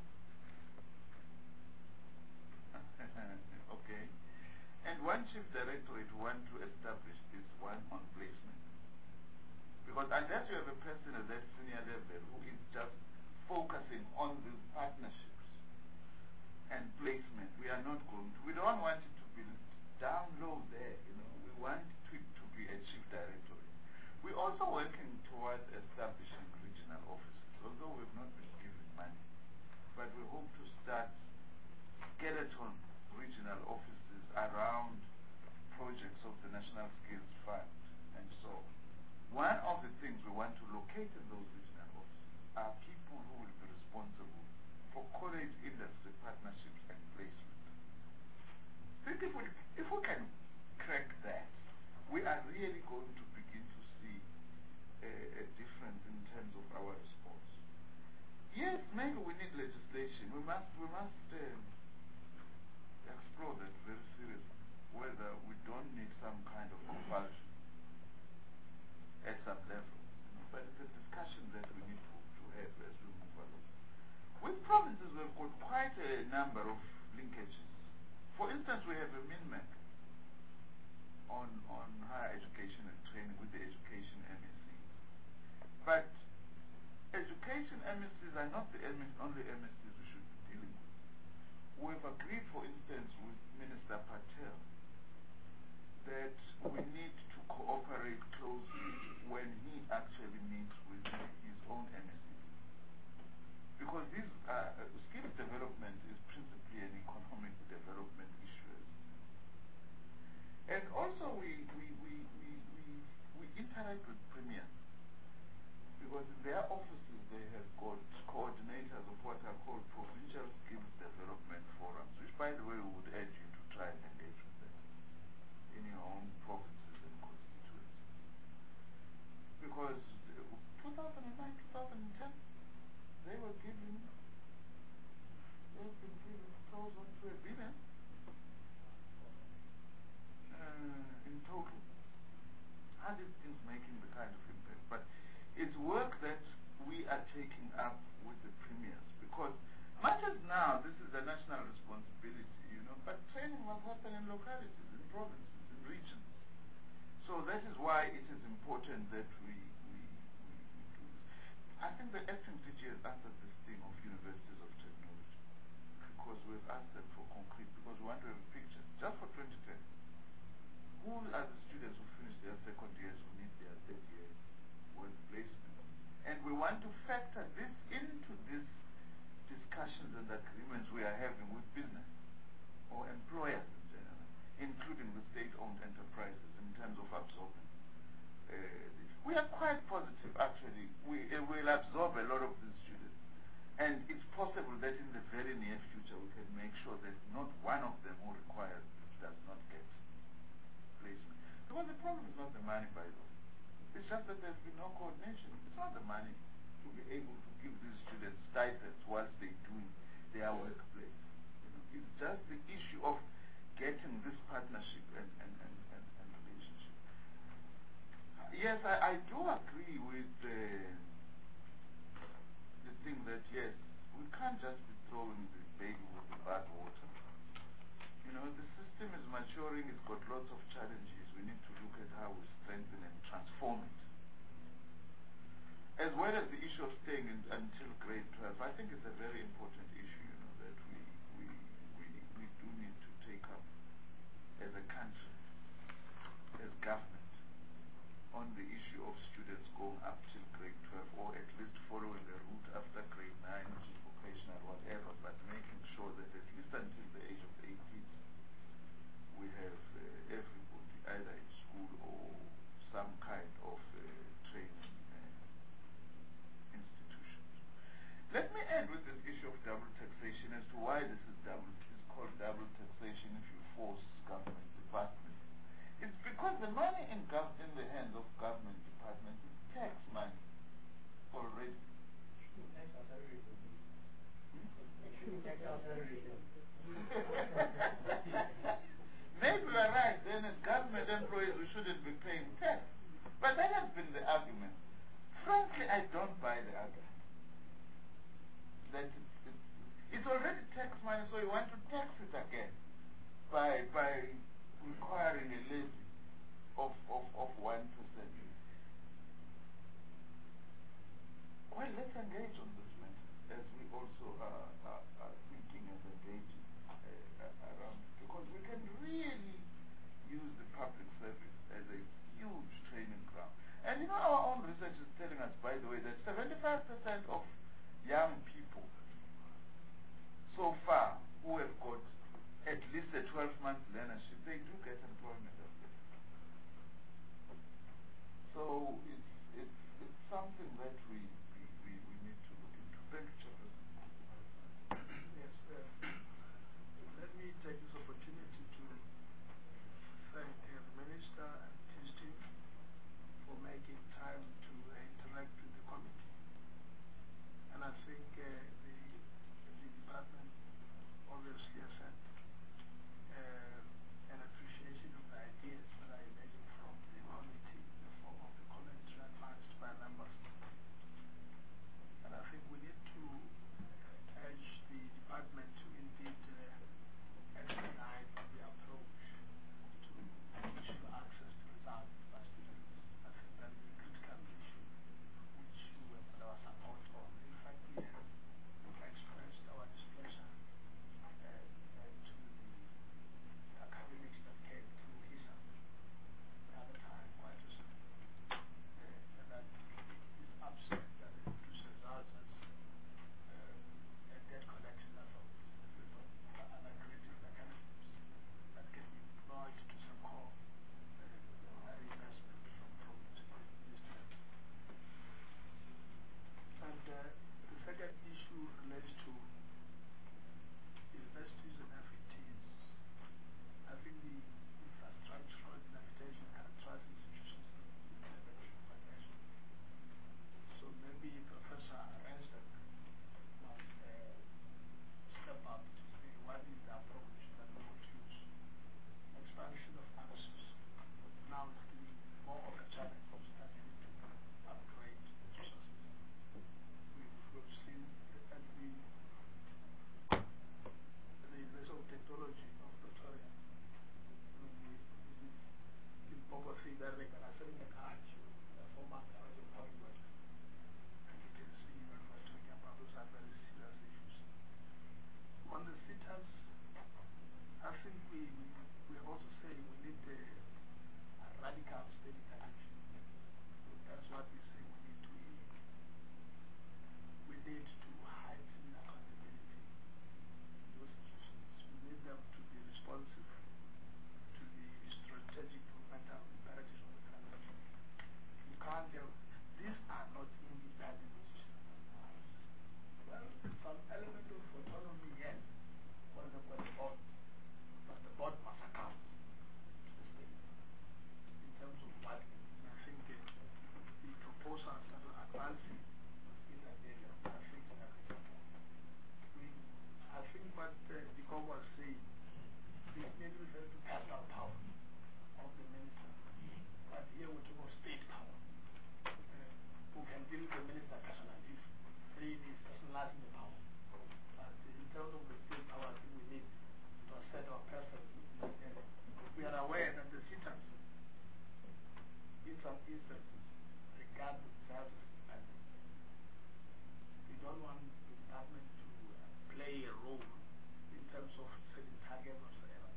Okay. And one chief directorate want to establish this one on placement. Because unless you have a person at that senior level who is just focusing on these partnerships and placement, we are not going to. We don't want it to be down low there, you know. We want it to be a chief directorate. We're also working towards establishing regional offices, although we've not been given money. But we hope to start skeleton regional offices around projects of the National Skills Fund and so on. One of the things we want to locate in those regional offices are people who will be responsible for college industry partnerships and placement. Think if we, if we can crack that, we are really going to begin to see a, a difference in terms of our response. Yes, maybe we need legislation. We must, we must um, explore that very seriously, whether we don't need some kind of compulsion at some level. You know, but it's a discussion that we need to, to have as we move along. With provinces, we've got quite a number of linkages. For instance, we have a MINMAC on, on higher education and training with the education M S Cs. But education M S Cs are not the only M S Cs we should be dealing with. We've agreed, for instance, with Minister Patel that we need to cooperate closely when he actually meets with his own M S Cs. Because this uh, uh, skills development is principally an economic development issue. And also we, we, we, we, we, we interact with premiers, because in their offices they have got coordinators of what are called provincial skills development forums, which by the way we would urge you to try and engage with them in your own provinces and constituencies. Because two thousand nine, two thousand ten, they were given, they've been given thousand to a billion uh, in total. How these things making the kind of impact? But it's work that we are taking up with the premiers, because much as now this is a national responsibility, you know, but training must happen in localities, in provinces, in regions. So that is why it is important that we, we, we, we do this. I think the acting D G has answered this thing of universities of technology, because we've asked them for concrete, because we want to have a picture, just for twenty ten. Who are the students who finish their second years, who need their third year work placement? And we want to factor this into these discussions and agreements we are having with business or employers in general, including the state-owned enterprises in terms of absorbing. Uh, we are quite positive, actually. We uh, will absorb a lot of these students. And it's possible that in the very near future we can make sure that not one of them who requires this does not get placement. Because the problem is not the money, by the way. It's just that there's been no coordination. It's not the money to be able to give these students stipends whilst they do their workplace. You know, it's just the issue of getting this partnership and, and, and, and, and relationship. Yes, I, I do agree with uh, the thing that, yes, we can't just be throwing the baby with the bathwater. You know, the system is maturing, it's got lots of challenges. We need to look at how we strengthen and transform it. As well as the issue of staying in, until grade twelve, I think it's a very important issue, you know, that we, we, we, we do need to take up as a country, as government, on the issue of students going up till grade twelve, or at least following the route after grade nine, which is vocational, whatever, but making sure that at least until the age of eighteen, we have uh, everybody either in school or some kind of uh, training uh, institution. Let me end with this issue of double taxation as to why this is double. This is called double taxation if you force government departments. It's because the money in, gov in the hands of government departments is tax money already. Maybe you are right, then as government employees we shouldn't be paying tax. But that has been the argument. Frankly, I don't buy the argument. That it's, it's, it's already tax money, so you want to tax it again by by requiring a levy of, of, of one percent. Well, let's engage on this matter as we also are, are, are thinking and engaging uh, around it, because we can really use the public service as a huge training ground. And you know, our own research is telling us, by the way, that seventy-five percent of young people so far who have got at least a twelve month learnership, they do get employment of this. So it's, it's, it's something that we, we, we, we need to look into. Thank you, Chairperson. Yes, uh, let me take this opportunity to thank uh, the Minister and his team for making time to uh, interact with the committee. And I think uh, the, the department obviously has had uh, an appreciation of the ideas that are emerging from the committee in the form of the commentary advanced by members. And I think we need to urge the department to indeed uh, expedite the approach to issue access to results by students. I think that is a critical issue which we will put our support on. In fact, we have expressed our displeasure uh, uh, to the academics that came through HISA the other time, quite recently, uh, and that it is upset that they produce results as uh, a debt collection effort with other creative mechanisms that can be employed to support uh, investment from, from these students. And uh, the second issue relates to universities and F E Ts. I think the infrastructural dilapidation characterizes institutions in the financial. So maybe Professor Rensberg must uh, step up to say what is the approach that we want to use. Expansion of access now is getting more of a challenge that we need to upgrade resources. We've, we've seen at the, the University of Technology of Pretoria, when we visit in Bogotá, where they are selling a garage, a former garage of Hollywood. And you can see when we're talking about those are very serious issues. On the SITAs, I think we, we, we're also saying we need a, a radical state intervention. That's what we say we need to we need to heighten accountability in those institutions. We need them to be responsive to the strategic developmental imperatives of the country. You can't have, these are not independent institutions. They Well, some element of autonomy, yes, for the, for the board, but the board must account to the state in terms of what, and I think uh, the proposals that are advancing in that area, I think that is important. We, I think what uh, the G O V was saying, this may refer to personal power of the minister, but here we talk of state power. Uh, who can deal with the minister personally if he is personalizing the power. But in terms of the state power, I think we need to assert our presence in that area. We are aware that the sitters, in some instances, regard themselves as independent. We don't want the government to uh, play a role in terms of setting targets or whatever.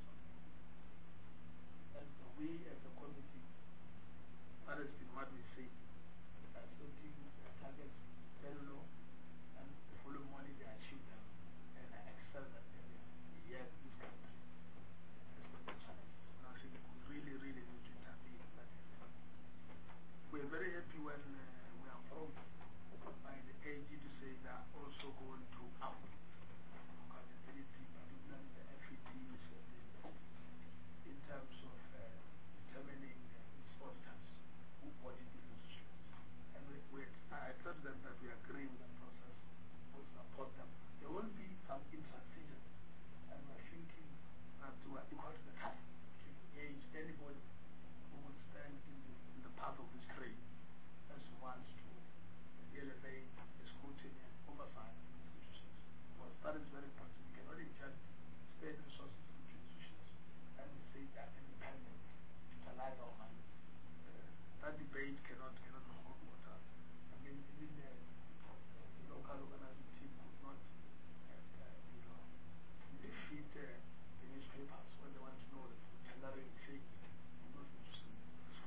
And we as a committee, that has been what we say, that setting uh, targets very low, and the following morning they achieve them and excel that area. Yet this country has many challenges. And I think we really, really need to intervene in that area. We are very happy when uh, we are approached by the A G to say they are also going to up accountability, particularly the F E Ts and the in terms of uh, determining uh, its auditors who audit these institutions. And we, we, I told them that we agree with that process, we support them. There will be some intransigence, and we're thinking that we are equal to the task to engage anybody who will stand in the, in the path of this trade as wants to elevate the scrutiny and oversight of institutions. Because that is very important. We cannot inject state resources into institutions and we say they are independent, utilize our money. Uh, that debate cannot cannot hold water. I mean, even the, uh, the local organizing team could not, uh, uh, you know, defeat uh, the newspapers when they want to know the tendering things in those institutions.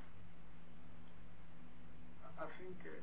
I, I think uh,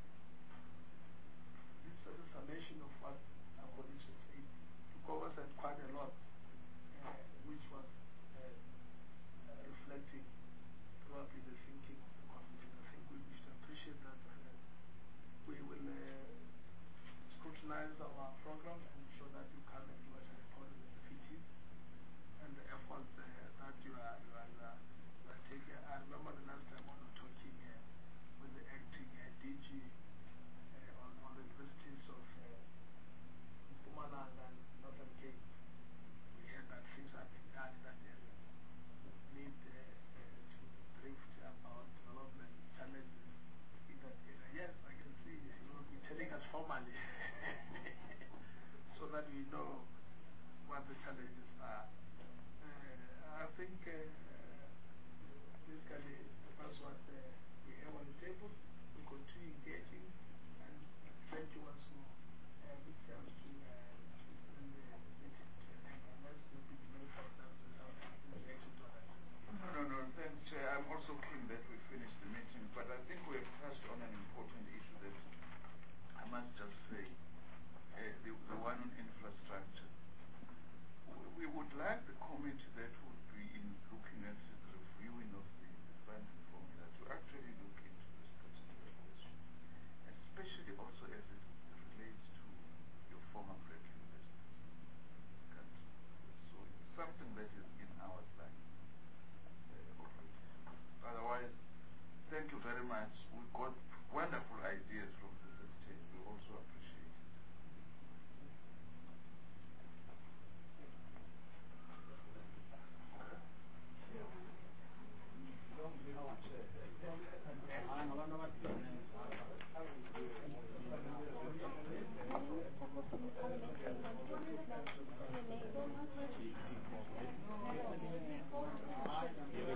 this is a summation of what our colleagues have said. To cover said quite a lot, uh, which was uh, uh, reflecting probably the thinking of the committee. I think we should appreciate that uh, we will uh, scrutinize our program and ensure that you come and give us a report on the F E Ts and the efforts uh, that you are, you, are, you, are, you are taking. I remember the last time when we were talking uh, with the acting uh, D G uh, on, on the universities of uh, Mpumalanga and Northern Cape. We heard that things have been done in that area. We need uh, uh, to drift about development challenges in that area. Yes, I can see you will be telling us formally so that we know what the challenges are. Uh, I think uh, basically that's what uh, we have on the table. We continue engaging, and thank you once more. Uh, which helps to uh, bring the meeting to an end, unless there will be many problems without any reaction to that. No, no, no, thanks, Chair. I'm also keen that we finish the meeting, but I think we have touched on an important issue that I must just say, uh, the, the one on infrastructure. We, we would like the committee that would be in looking at the reviewing of the, the funding formula to actually look into this particular question, especially also as it relates to your former great universities in this country. So it's something that is in our line uh, already. Otherwise, thank you very much. We got wonderful ideas from this exchange. We also appreciate it.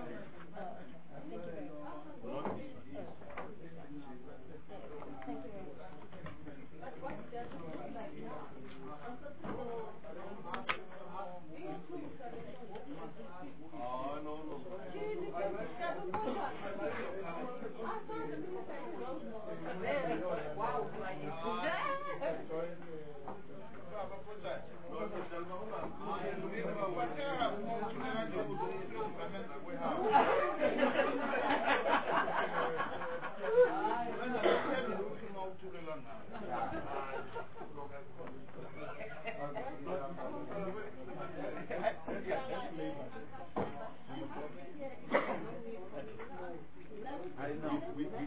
Thank you very much.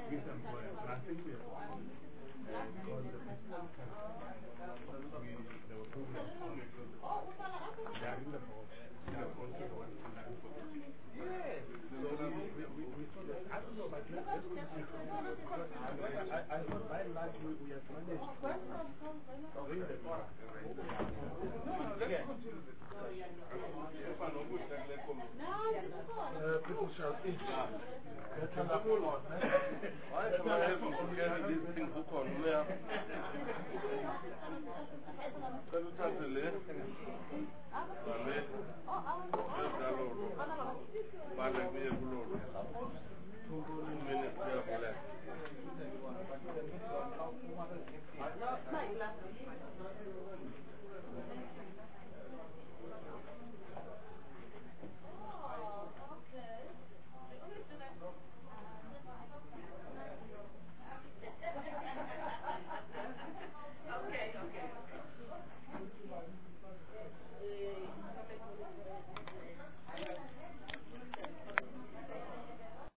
with employers. And I think we have uh, because the people can, we, there were problems because they are in the board. They are also the ones funding for this. Yes. So we, we, we, we saw that. I don't know, but let's, let's continue. Because I, I, I thought by and large we, we have managed to bring the bar. No, no, let's continue the discussion. Uh, people shall eat. Why do I have to forget these things who call me up? Can you touch the list? Two minutes,